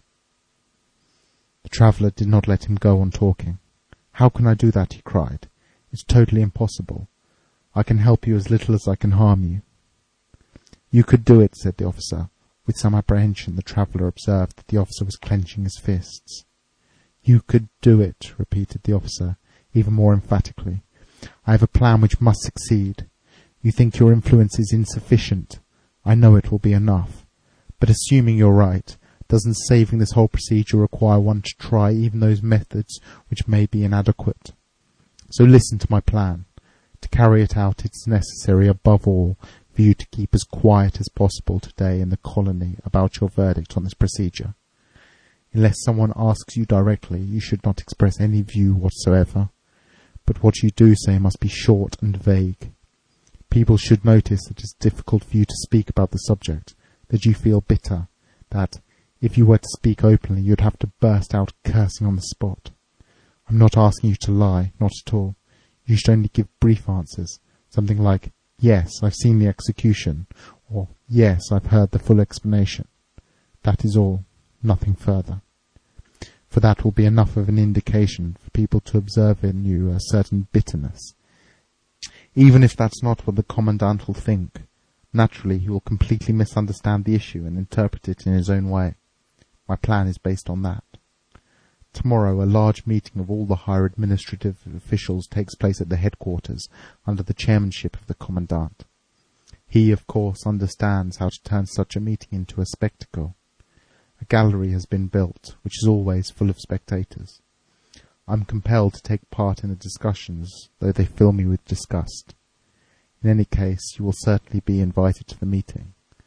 The traveller did not let him go on talking. "How can I do that?" he cried. "It's totally impossible. I can help you as little as I can harm you." "You could do it," said the officer. With some apprehension the traveller observed that the officer was clenching his fists. "You could do it," repeated the officer, even more emphatically. "I have a plan which must succeed. You think your influence is insufficient. I know it will be enough. But assuming you're right, doesn't saving this whole procedure require one to try even those methods which may be inadequate? So listen to my plan. To carry it out, it's necessary, above all, for you to keep as quiet as possible today in the colony about your verdict on this procedure. Unless someone asks you directly, you should not express any view whatsoever. But what you do say must be short and vague. People should notice that it's difficult for you to speak about the subject, that you feel bitter, that, if you were to speak openly, you'd have to burst out cursing on the spot. I'm not asking you to lie, not at all. You should only give brief answers, something like, 'Yes, I've seen the execution,' or 'Yes, I've heard the full explanation.' That is all, nothing further. For that will be enough of an indication for people to observe in you a certain bitterness. Even if that's not what the commandant will think, naturally he will completely misunderstand the issue and interpret it in his own way. My plan is based on that. Tomorrow a large meeting of all the higher administrative officials takes place at the headquarters under the chairmanship of the commandant. He, of course, understands how to turn such a meeting into a spectacle. A gallery has been built, which is always full of spectators. I'm compelled to take part in the discussions, though they fill me with disgust. In any case, you will certainly be invited to the meeting.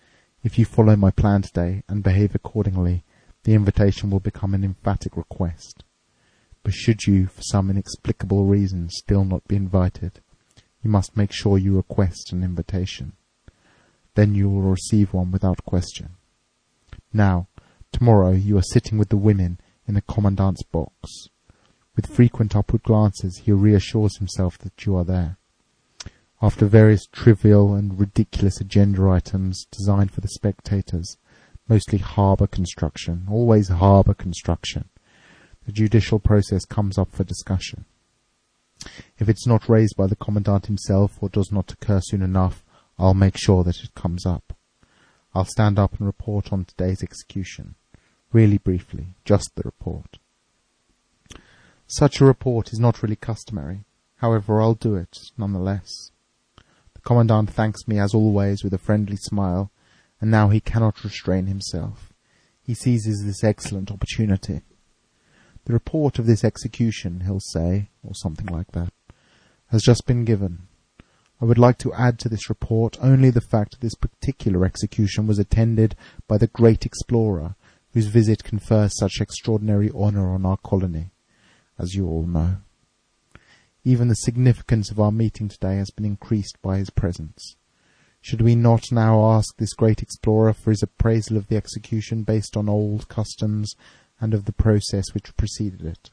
If you follow my plan today and behave accordingly, the invitation will become an emphatic request. But should you, for some inexplicable reason, still not be invited, you must make sure you request an invitation. Then you will receive one without question. Now, tomorrow you are sitting with the women in the commandant's box. With frequent upward glances he reassures himself that you are there. After various trivial and ridiculous agenda items designed for the spectators, mostly harbour construction, always harbour construction, the judicial process comes up for discussion. If it's not raised by the commandant himself or does not occur soon enough, I'll make sure that it comes up. I'll stand up and report on today's execution. Really briefly, just the report. Such a report is not really customary. However, I'll do it, nonetheless. The commandant thanks me as always with a friendly smile, and now he cannot restrain himself. He seizes this excellent opportunity. The report of this execution, he'll say, or something like that, has just been given. I would like to add to this report only the fact that this particular execution was attended by the great explorer, whose visit confers such extraordinary honour on our colony, as you all know. Even the significance of our meeting today has been increased by his presence. Should we not now ask this great explorer for his appraisal of the execution based on old customs and of the process which preceded it?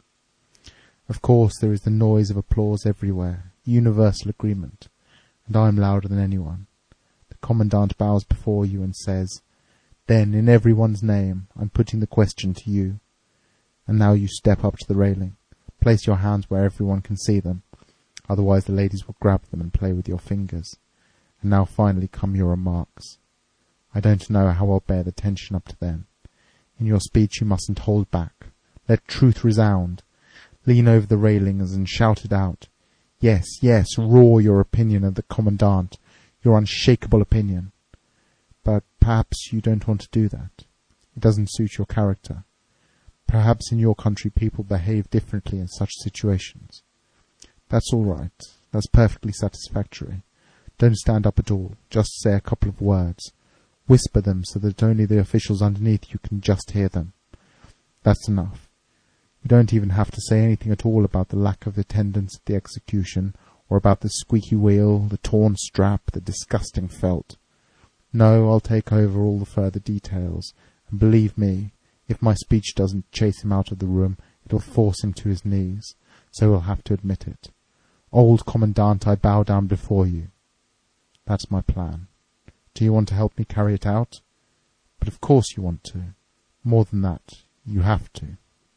Of course there is the noise of applause everywhere, universal agreement, and I am louder than anyone. The commandant bows before you and says, "Then, in everyone's name, I'm putting the question to you." And now you step up to the railing. Place your hands where everyone can see them, otherwise the ladies will grab them and play with your fingers. And now finally come your remarks. I don't know how I'll bear the tension up to then. In your speech you mustn't hold back. Let truth resound. Lean over the railings and shout it out. Yes, yes, roar your opinion of the commandant, your unshakable opinion. But perhaps you don't want to do that. It doesn't suit your character. Perhaps in your country people behave differently in such situations. That's all right. That's perfectly satisfactory. Don't stand up at all. Just say a couple of words. Whisper them so that only the officials underneath you can just hear them. That's enough. You don't even have to say anything at all about the lack of attendance at the execution, or about the squeaky wheel, the torn strap, the disgusting felt. No, I'll take over all the further details, and believe me, if my speech doesn't chase him out of the room, it'll force him to his knees, so he'll have to admit it. Old Commandant, I bow down before you. That's my plan. Do you want to help me carry it out? But of course you want to. More than that, you have to.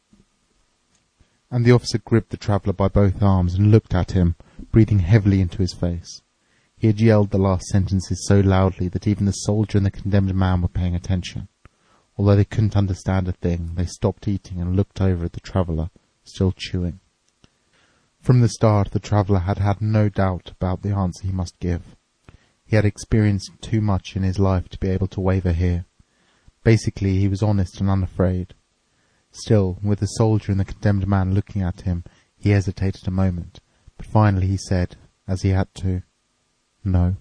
And the officer gripped the traveller by both arms and looked at him, breathing heavily into his face. He had yelled the last sentences so loudly that even the soldier and the condemned man were paying attention. Although they couldn't understand a thing, they stopped eating and looked over at the traveller, still chewing. From the start, the traveller had had no doubt about the answer he must give. He had experienced too much in his life to be able to waver here. Basically, he was honest and unafraid. Still, with the soldier and the condemned man looking at him, he hesitated a moment, but finally he said, as he had to, "No."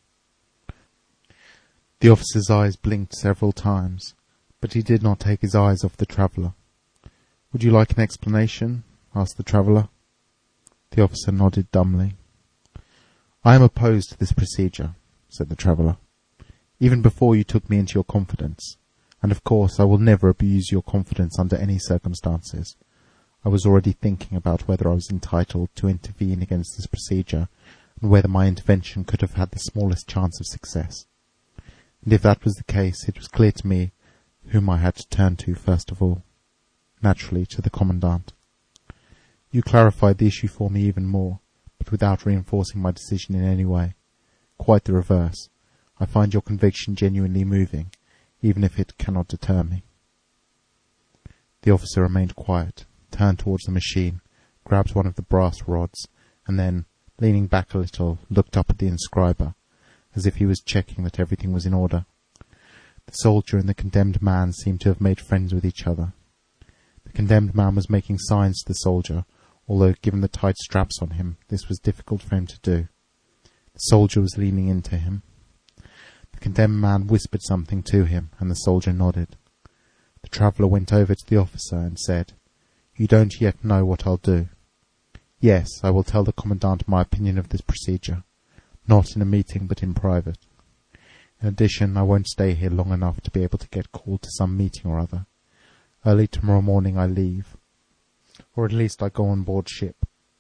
The officer's eyes blinked several times, but he did not take his eyes off the traveller. "Would you like an explanation?" asked the traveller. The officer nodded dumbly. "I am opposed to this procedure," said the traveller, "even before you took me into your confidence. And of course I will never abuse your confidence under any circumstances. I was already thinking about whether I was entitled to intervene against this procedure, and whether my intervention could have had the smallest chance of success. And if that was the case, it was clear to me whom I had to turn to first of all. Naturally, to the commandant. You clarified the issue for me even more, but without reinforcing my decision in any way. Quite the reverse. I find your conviction genuinely moving, even if it cannot deter me." The officer remained quiet, turned towards the machine, grabbed one of the brass rods, and then, leaning back a little, looked up at the inscriber, as if he was checking that everything was in order. The soldier and the condemned man seemed to have made friends with each other. The condemned man was making signs to the soldier, although, given the tight straps on him, this was difficult for him to do. The soldier was leaning into him. The The condemned man whispered something to him, and the soldier nodded. The traveller went over to the officer and said, "You don't yet know what I'll do." "Yes, I will tell the commandant my opinion of this procedure. Not in a meeting, but in private. In addition, I won't stay here long enough to be able to get called to some meeting or other. Early tomorrow morning I leave. Or at least I go on board ship."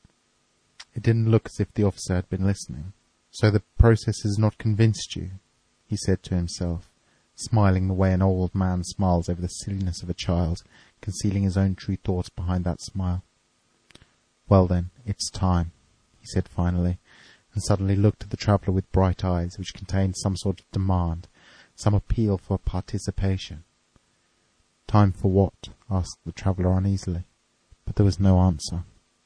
It didn't look as if the officer had been listening. "So the process has not convinced you," he said to himself, smiling the way an old man smiles over the silliness of a child, concealing his own true thoughts behind that smile. "Well then, it's time," he said finally, and suddenly looked at the traveller with bright eyes which contained some sort of demand, some appeal for participation. "Time for what?" asked the traveller uneasily, but there was no answer.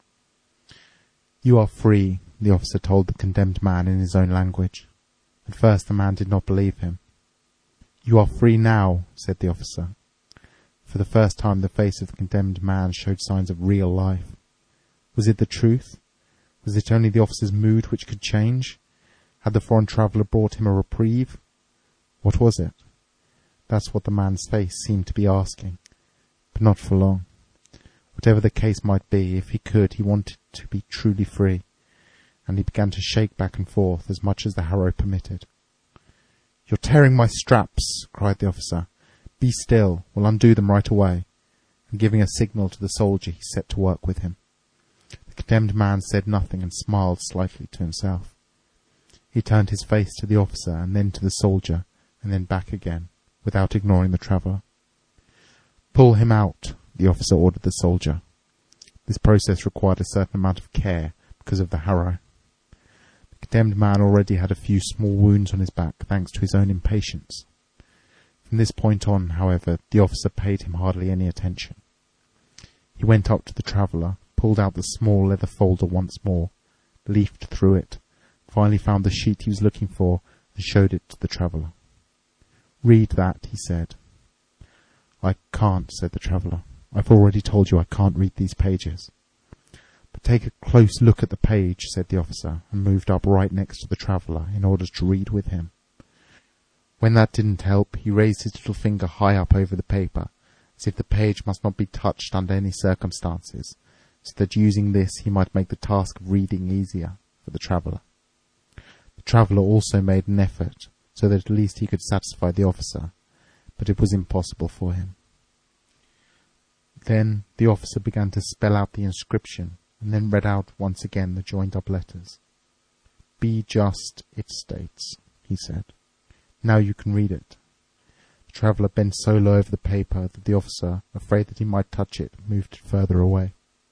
"You are free," the officer told the condemned man in his own language. At first the man did not believe him. "You are free now," said the officer. For the first time the face of the condemned man showed signs of real life. Was it the truth? Was it only the officer's mood which could change? Had the foreign traveller brought him a reprieve? What was it? That's what the man's face seemed to be asking. But not for long. Whatever the case might be, if he could, he wanted to be truly free, and he began to shake back and forth as much as the harrow permitted. "You're tearing my straps," cried the officer. "Be still, we'll undo them right away." And giving a signal to the soldier, he set to work with him. The condemned man said nothing and smiled slightly to himself. He turned his face to the officer and then to the soldier, and then back again, without ignoring the traveller. "Pull him out," the officer ordered the soldier. This process required a certain amount of care because of the harrow. The condemned man already had a few small wounds on his back, thanks to his own impatience. From this point on, however, the officer paid him hardly any attention. He went up to the traveller, pulled out the small leather folder once more, leafed through it, finally found the sheet he was looking for, and showed it to the traveller. "Read that," he said. "I can't," said the traveller. "I've already told you I can't read these pages." "But take a close look at the page," said the officer, and moved up right next to the traveller in order to read with him. When that didn't help, he raised his little finger high up over the paper, as if the page must not be touched under any circumstances, so that using this he might make the task of reading easier for the traveller. The traveller also made an effort, so that at least he could satisfy the officer, but it was impossible for him. Then the officer began to spell out the inscription, and then read out once again the joined-up letters. "Be just, it states," he said. "Now you can read it." The traveller bent so low over the paper that the officer, afraid that he might touch it, moved it further away.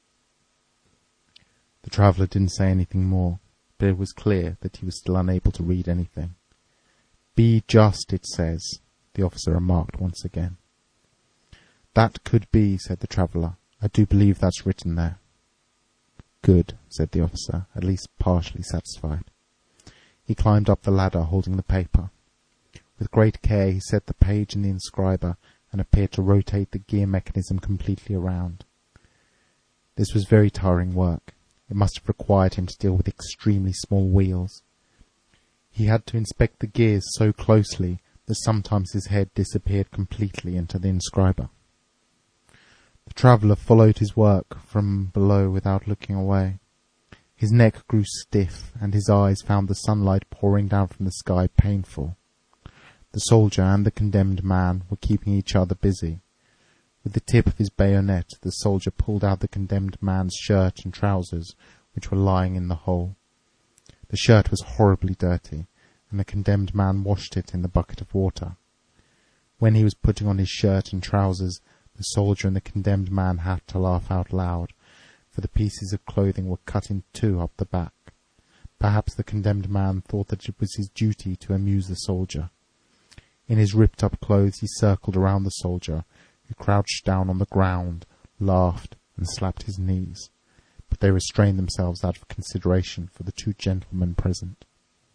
The traveller didn't say anything more, but it was clear that he was still unable to read anything. "Be just, it says," the officer remarked once again. "That could be," said the traveller. "I do believe that's written there." "Good," said the officer, at least partially satisfied. He climbed up the ladder holding the paper. With great care he set the page in the inscriber and appeared to rotate the gear mechanism completely around. This was very tiring work. It must have required him to deal with extremely small wheels. He had to inspect the gears so closely that sometimes his head disappeared completely into the inscriber. The traveller followed his work from below without looking away. His neck grew stiff, and his eyes found the sunlight pouring down from the sky painful. The soldier and the condemned man were keeping each other busy. With the tip of his bayonet, the soldier pulled out the condemned man's shirt and trousers, which were lying in the hole. The shirt was horribly dirty, and the condemned man washed it in the bucket of water. When he was putting on his shirt and trousers, the soldier and the condemned man had to laugh out loud, for the pieces of clothing were cut in two up the back. Perhaps the condemned man thought that it was his duty to amuse the soldier. In his ripped-up clothes he circled around the soldier, who crouched down on the ground, laughed, and slapped his knees, but they restrained themselves out of consideration for the two gentlemen present.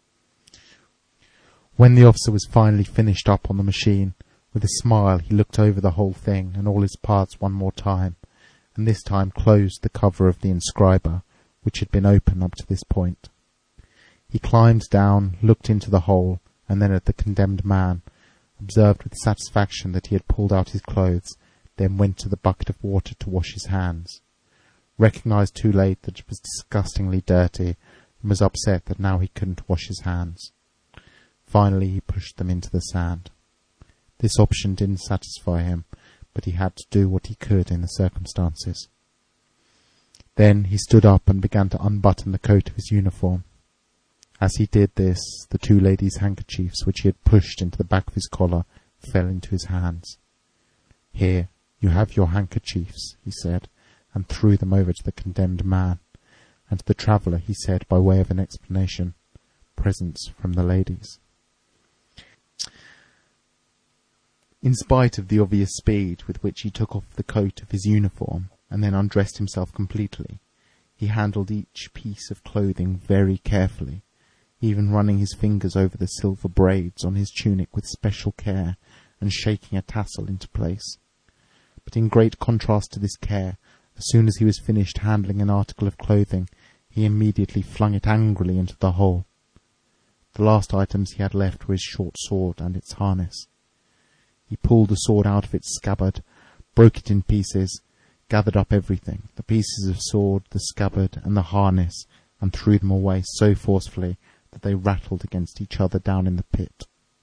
When the officer was finally finished up on the machine, with a smile he looked over the whole thing and all its parts one more time, and this time closed the cover of the inscriber, which had been open up to this point. He climbed down, looked into the hole, and then at the condemned man, observed with satisfaction that he had pulled out his clothes, then went to the bucket of water to wash his hands, recognized too late that it was disgustingly dirty, and was upset that now he couldn't wash his hands. Finally he pushed them into the sand. This option didn't satisfy him, but he had to do what he could in the circumstances. Then he stood up and began to unbutton the coat of his uniform. As he did this, the two ladies' handkerchiefs, which he had pushed into the back of his collar, fell into his hands. "Here, you have your handkerchiefs," he said, and threw them over to the condemned man. And to the traveller he said, by way of an explanation, "Presents from the ladies." In spite of the obvious speed with which he took off the coat of his uniform and then undressed himself completely, he handled each piece of clothing very carefully, even running his fingers over the silver braids on his tunic with special care and shaking a tassel into place. But in great contrast to this care, as soon as he was finished handling an article of clothing, he immediately flung it angrily into the hole. The last items he had left were his short sword and its harness. He pulled the sword out of its scabbard, broke it in pieces, gathered up everything, the pieces of sword, the scabbard, and the harness, and threw them away so forcefully that they rattled against each other down in the pit.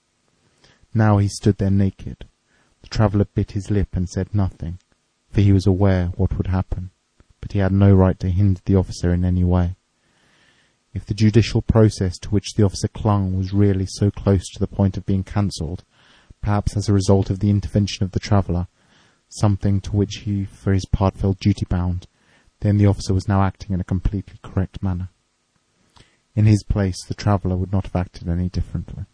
Now he stood there naked. The traveller bit his lip and said nothing, for he was aware what would happen, but he had no right to hinder the officer in any way. If the judicial process to which the officer clung was really so close to the point of being cancelled, perhaps as a result of the intervention of the traveller, something to which he for his part felt duty-bound, then the officer was now acting in a completely correct manner. In his place, the traveller would not have acted any differently.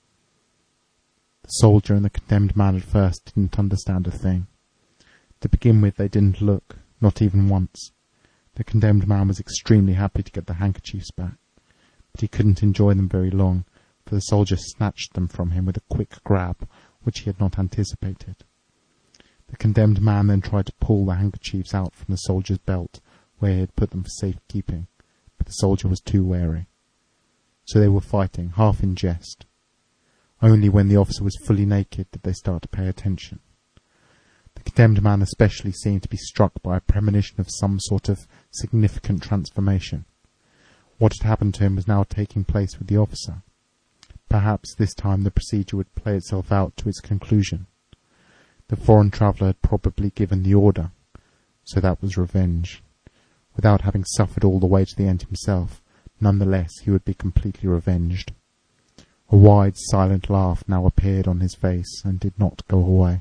The soldier and the condemned man at first didn't understand a thing. To begin with, they didn't look, not even once. The condemned man was extremely happy to get the handkerchiefs back, but he couldn't enjoy them very long, for the soldier snatched them from him with a quick grab, which he had not anticipated. The condemned man then tried to pull the handkerchiefs out from the soldier's belt, where he had put them for safe-keeping, but the soldier was too wary. So they were fighting, half in jest. Only when the officer was fully naked did they start to pay attention. The condemned man especially seemed to be struck by a premonition of some sort of significant transformation. What had happened to him was now taking place with the officer. Perhaps this time the procedure would play itself out to its conclusion. The foreign traveller had probably given the order, so that was revenge. Without having suffered all the way to the end himself, nonetheless he would be completely revenged. A wide, silent laugh now appeared on his face and did not go away.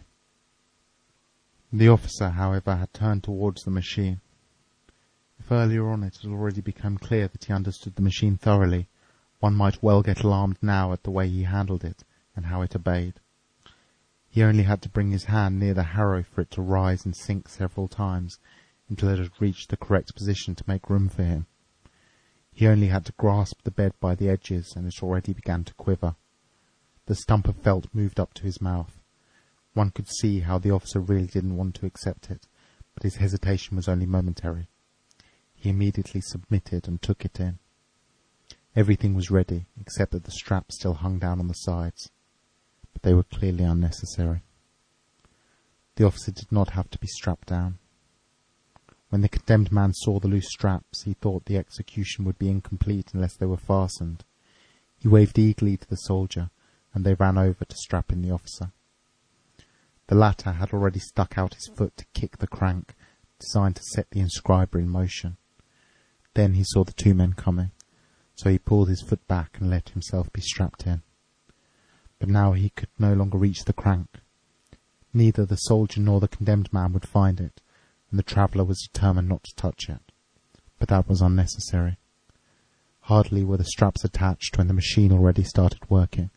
The officer, however, had turned towards the machine. If earlier on it had already become clear that he understood the machine thoroughly, one might well get alarmed now at the way he handled it and how it obeyed. He only had to bring his hand near the harrow for it to rise and sink several times until it had reached the correct position to make room for him. He only had to grasp the bed by the edges, and it already began to quiver. The stump of felt moved up to his mouth. One could see how the officer really didn't want to accept it, but his hesitation was only momentary. He immediately submitted and took it in. Everything was ready, except that the straps still hung down on the sides, but they were clearly unnecessary. The officer did not have to be strapped down. When the condemned man saw the loose straps, he thought the execution would be incomplete unless they were fastened. He waved eagerly to the soldier, and they ran over to strap in the officer. The latter had already stuck out his foot to kick the crank, designed to set the inscriber in motion. Then he saw the two men coming, so he pulled his foot back and let himself be strapped in. But now he could no longer reach the crank. Neither the soldier nor the condemned man would find it, and the traveller was determined not to touch it. But that was unnecessary. Hardly were the straps attached when the machine already started working.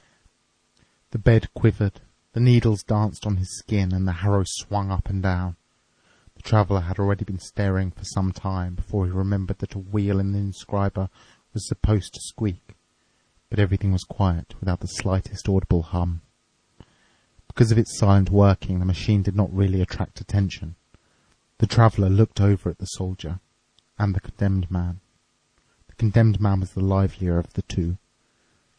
The bed quivered, the needles danced on his skin, and the harrow swung up and down. The traveller had already been staring for some time before he remembered that a wheel in the inscriber was supposed to squeak, but everything was quiet, without the slightest audible hum. Because of its silent working, the machine did not really attract attention. The traveller looked over at the soldier and the condemned man. The condemned man was the livelier of the two.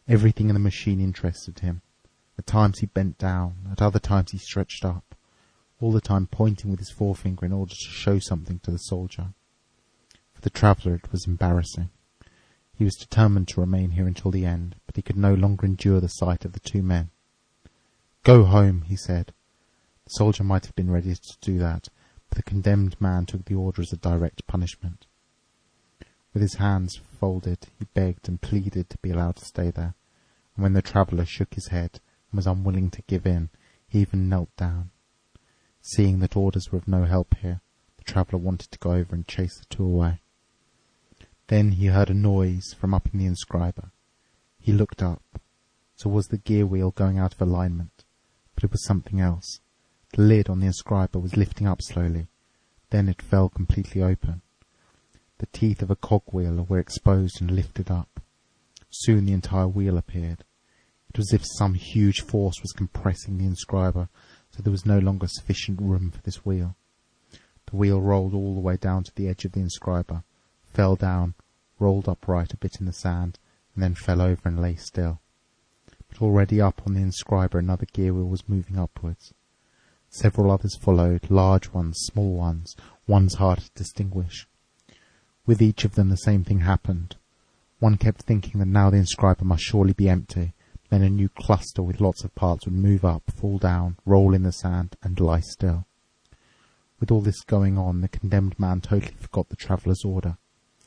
Everything in the machine interested him. At times he bent down, at other times he stretched up, all the time pointing with his forefinger in order to show something to the soldier. For the traveller it was embarrassing. He was determined to remain here until the end, but he could no longer endure the sight of the two men. "Go home," he said. The soldier might have been ready to do that, but the condemned man took the order as a direct punishment. With his hands folded, he begged and pleaded to be allowed to stay there, and when the traveller shook his head and was unwilling to give in, he even knelt down. Seeing that orders were of no help here, the traveller wanted to go over and chase the two away. Then he heard a noise from up in the inscriber. He looked up. So was the gear wheel going out of alignment, but it was something else. The lid on the inscriber was lifting up slowly. Then it fell completely open. The teeth of a cogwheel were exposed and lifted up. Soon the entire wheel appeared. It was as if some huge force was compressing the inscriber, so there was no longer sufficient room for this wheel. The wheel rolled all the way down to the edge of the inscriber, fell down, rolled upright a bit in the sand, and then fell over and lay still. But already up on the inscriber another gear wheel was moving upwards. Several others followed, large ones, small ones, ones hard to distinguish. With each of them the same thing happened. One kept thinking that now the inscriber must surely be empty. Then a new cluster with lots of parts would move up, fall down, roll in the sand, and lie still. With all this going on, the condemned man totally forgot the traveller's order.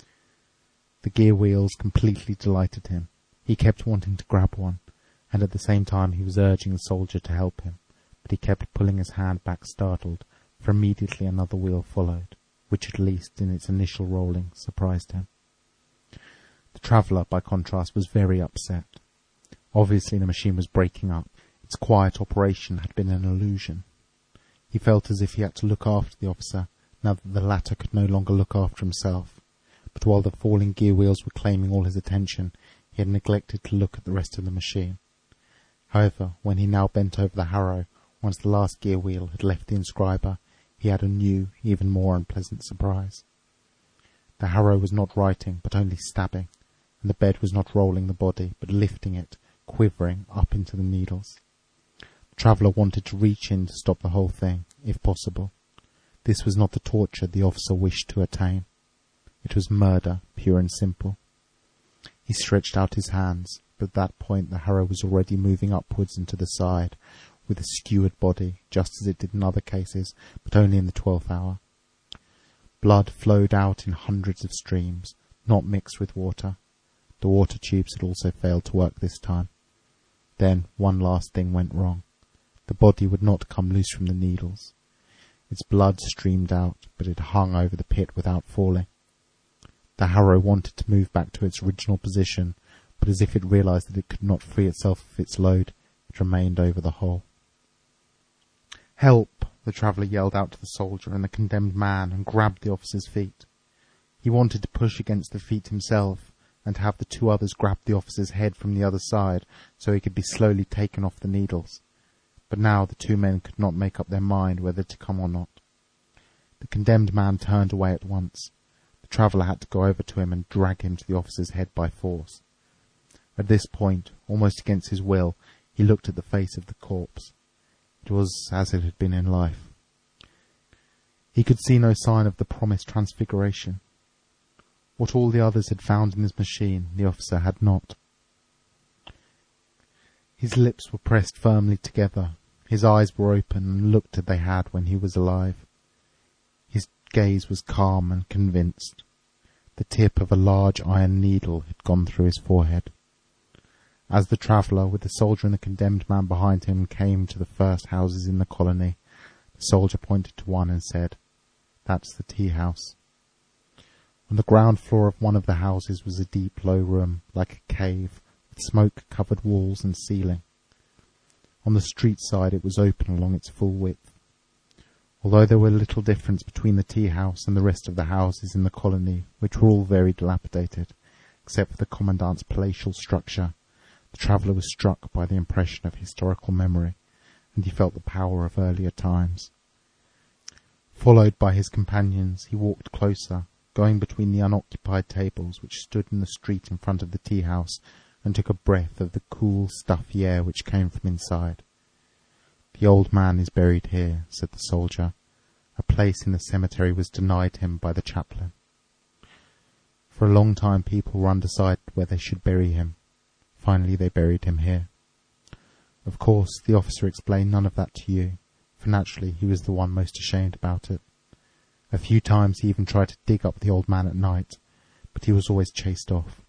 The gear wheels completely delighted him. He kept wanting to grab one, and at the same time he was urging the soldier to help him, but he kept pulling his hand back startled, for immediately another wheel followed, which at least in its initial rolling surprised him. The traveller, by contrast, was very upset. Obviously the machine was breaking up. Its quiet operation had been an illusion. He felt as if he had to look after the officer, now that the latter could no longer look after himself. But while the falling gear wheels were claiming all his attention, he had neglected to look at the rest of the machine. However, when he now bent over the harrow, once the last gear wheel had left the inscriber, he had a new, even more unpleasant surprise. The harrow was not writing, but only stabbing, and the bed was not rolling the body, but lifting it, quivering up into the needles. The traveller wanted to reach in to stop the whole thing, if possible. This was not the torture the officer wished to attain. It was murder, pure and simple. He stretched out his hands, but at that point the harrow was already moving upwards and to the side, with a skewered body, just as it did in other cases, but only in the twelfth hour. Blood flowed out in hundreds of streams, not mixed with water. The water tubes had also failed to work this time. Then one last thing went wrong. The body would not come loose from the needles. Its blood streamed out, but it hung over the pit without falling. The harrow wanted to move back to its original position, but as if it realized that it could not free itself of its load, it remained over the hole. "Help!" the traveller yelled out to the soldier and the condemned man, and grabbed the officer's feet. He wanted to push against the feet himself, and have the two others grab the officer's head from the other side, so he could be slowly taken off the needles. But now the two men could not make up their mind whether to come or not. The condemned man turned away at once. The traveller had to go over to him and drag him to the officer's head by force. At this point, almost against his will, he looked at the face of the corpse. It was as it had been in life. He could see no sign of the promised transfiguration. What all the others had found in his machine, the officer had not. His lips were pressed firmly together. His eyes were open and looked as they had when he was alive. His gaze was calm and convinced. The tip of a large iron needle had gone through his forehead. As the traveller, with the soldier and the condemned man behind him, came to the first houses in the colony, the soldier pointed to one and said, "That's the tea house." On the ground floor of one of the houses was a deep, low room, like a cave, with smoke-covered walls and ceiling. On the street side it was open along its full width. Although there were little difference between the tea house and the rest of the houses in the colony, which were all very dilapidated, except for the commandant's palatial structure, the traveller was struck by the impression of historical memory, and he felt the power of earlier times. Followed by his companions, he walked closer, going between the unoccupied tables which stood in the street in front of the tea house, and took a breath of the cool, stuffy air which came from inside. "The old man is buried here," said the soldier. "A place in the cemetery was denied him by the chaplain. For a long time people were undecided where they should bury him. Finally they buried him here. Of course, the officer explained none of that to you, for naturally he was the one most ashamed about it. A few times he even tried to dig up the old man at night, but he was always chased off."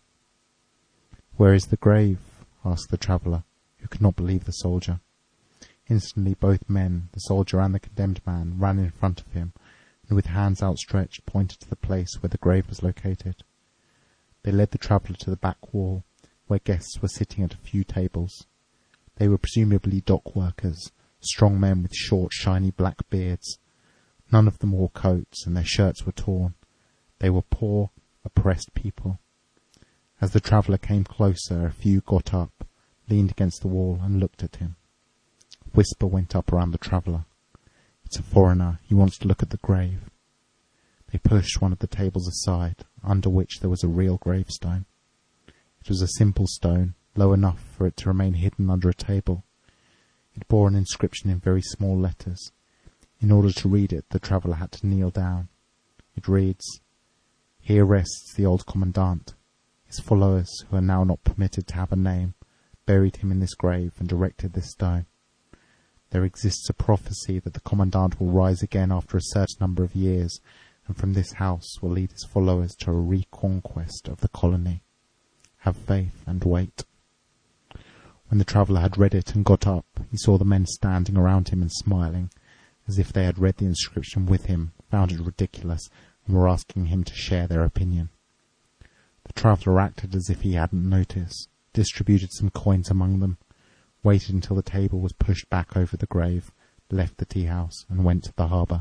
"Where is the grave?" asked the traveller, who could not believe the soldier. Instantly both men, the soldier and the condemned man, ran in front of him, and with hands outstretched pointed to the place where the grave was located. They led the traveller to the back wall, where guests were sitting at a few tables. They were presumably dock workers, strong men with short, shiny black beards. None of them wore coats, and their shirts were torn. They were poor, oppressed people. As the traveller came closer, a few got up, leaned against the wall, and looked at him. A whisper went up around the traveller. "It's a foreigner. He wants to look at the grave." They pushed one of the tables aside, under which there was a real gravestone. It was a simple stone, low enough for it to remain hidden under a table. It bore an inscription in very small letters. In order to read it, the traveller had to kneel down. It reads, "Here rests the old commandant. His followers, who are now not permitted to have a name, buried him in this grave and erected this stone. There exists a prophecy that the commandant will rise again after a certain number of years, and from this house will lead his followers to a reconquest of the colony. Have faith and wait." When the traveller had read it and got up, he saw the men standing around him and smiling, as if they had read the inscription with him, found it ridiculous, and were asking him to share their opinion. The traveller acted as if he hadn't noticed, distributed some coins among them, waited until the table was pushed back over the grave, left the tea-house, and went to the harbour.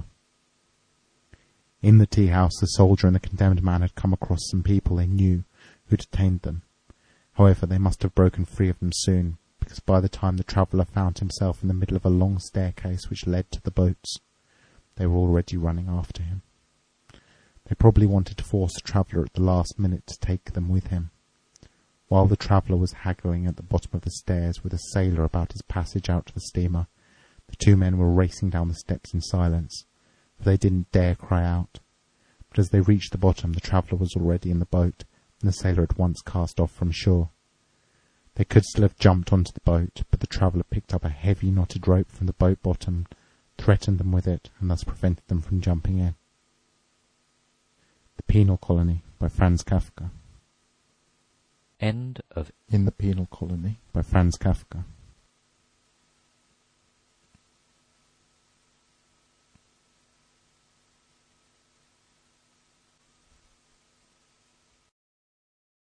In the tea-house, the soldier and the condemned man had come across some people they knew who detained them. However, they must have broken free of them soon, because by the time the traveller found himself in the middle of a long staircase which led to the boats, they were already running after him. They probably wanted to force the traveller at the last minute to take them with him. While the traveller was haggling at the bottom of the stairs with a sailor about his passage out to the steamer, the two men were racing down the steps in silence, for they didn't dare cry out. But as they reached the bottom, the traveller was already in the boat, and the sailor at once cast off from shore. They could still have jumped onto the boat, but the traveller picked up a heavy knotted rope from the boat bottom, threatened them with it, and thus prevented them from jumping in. The Penal Colony by Franz Kafka. End of In the Penal Colony by Franz Kafka.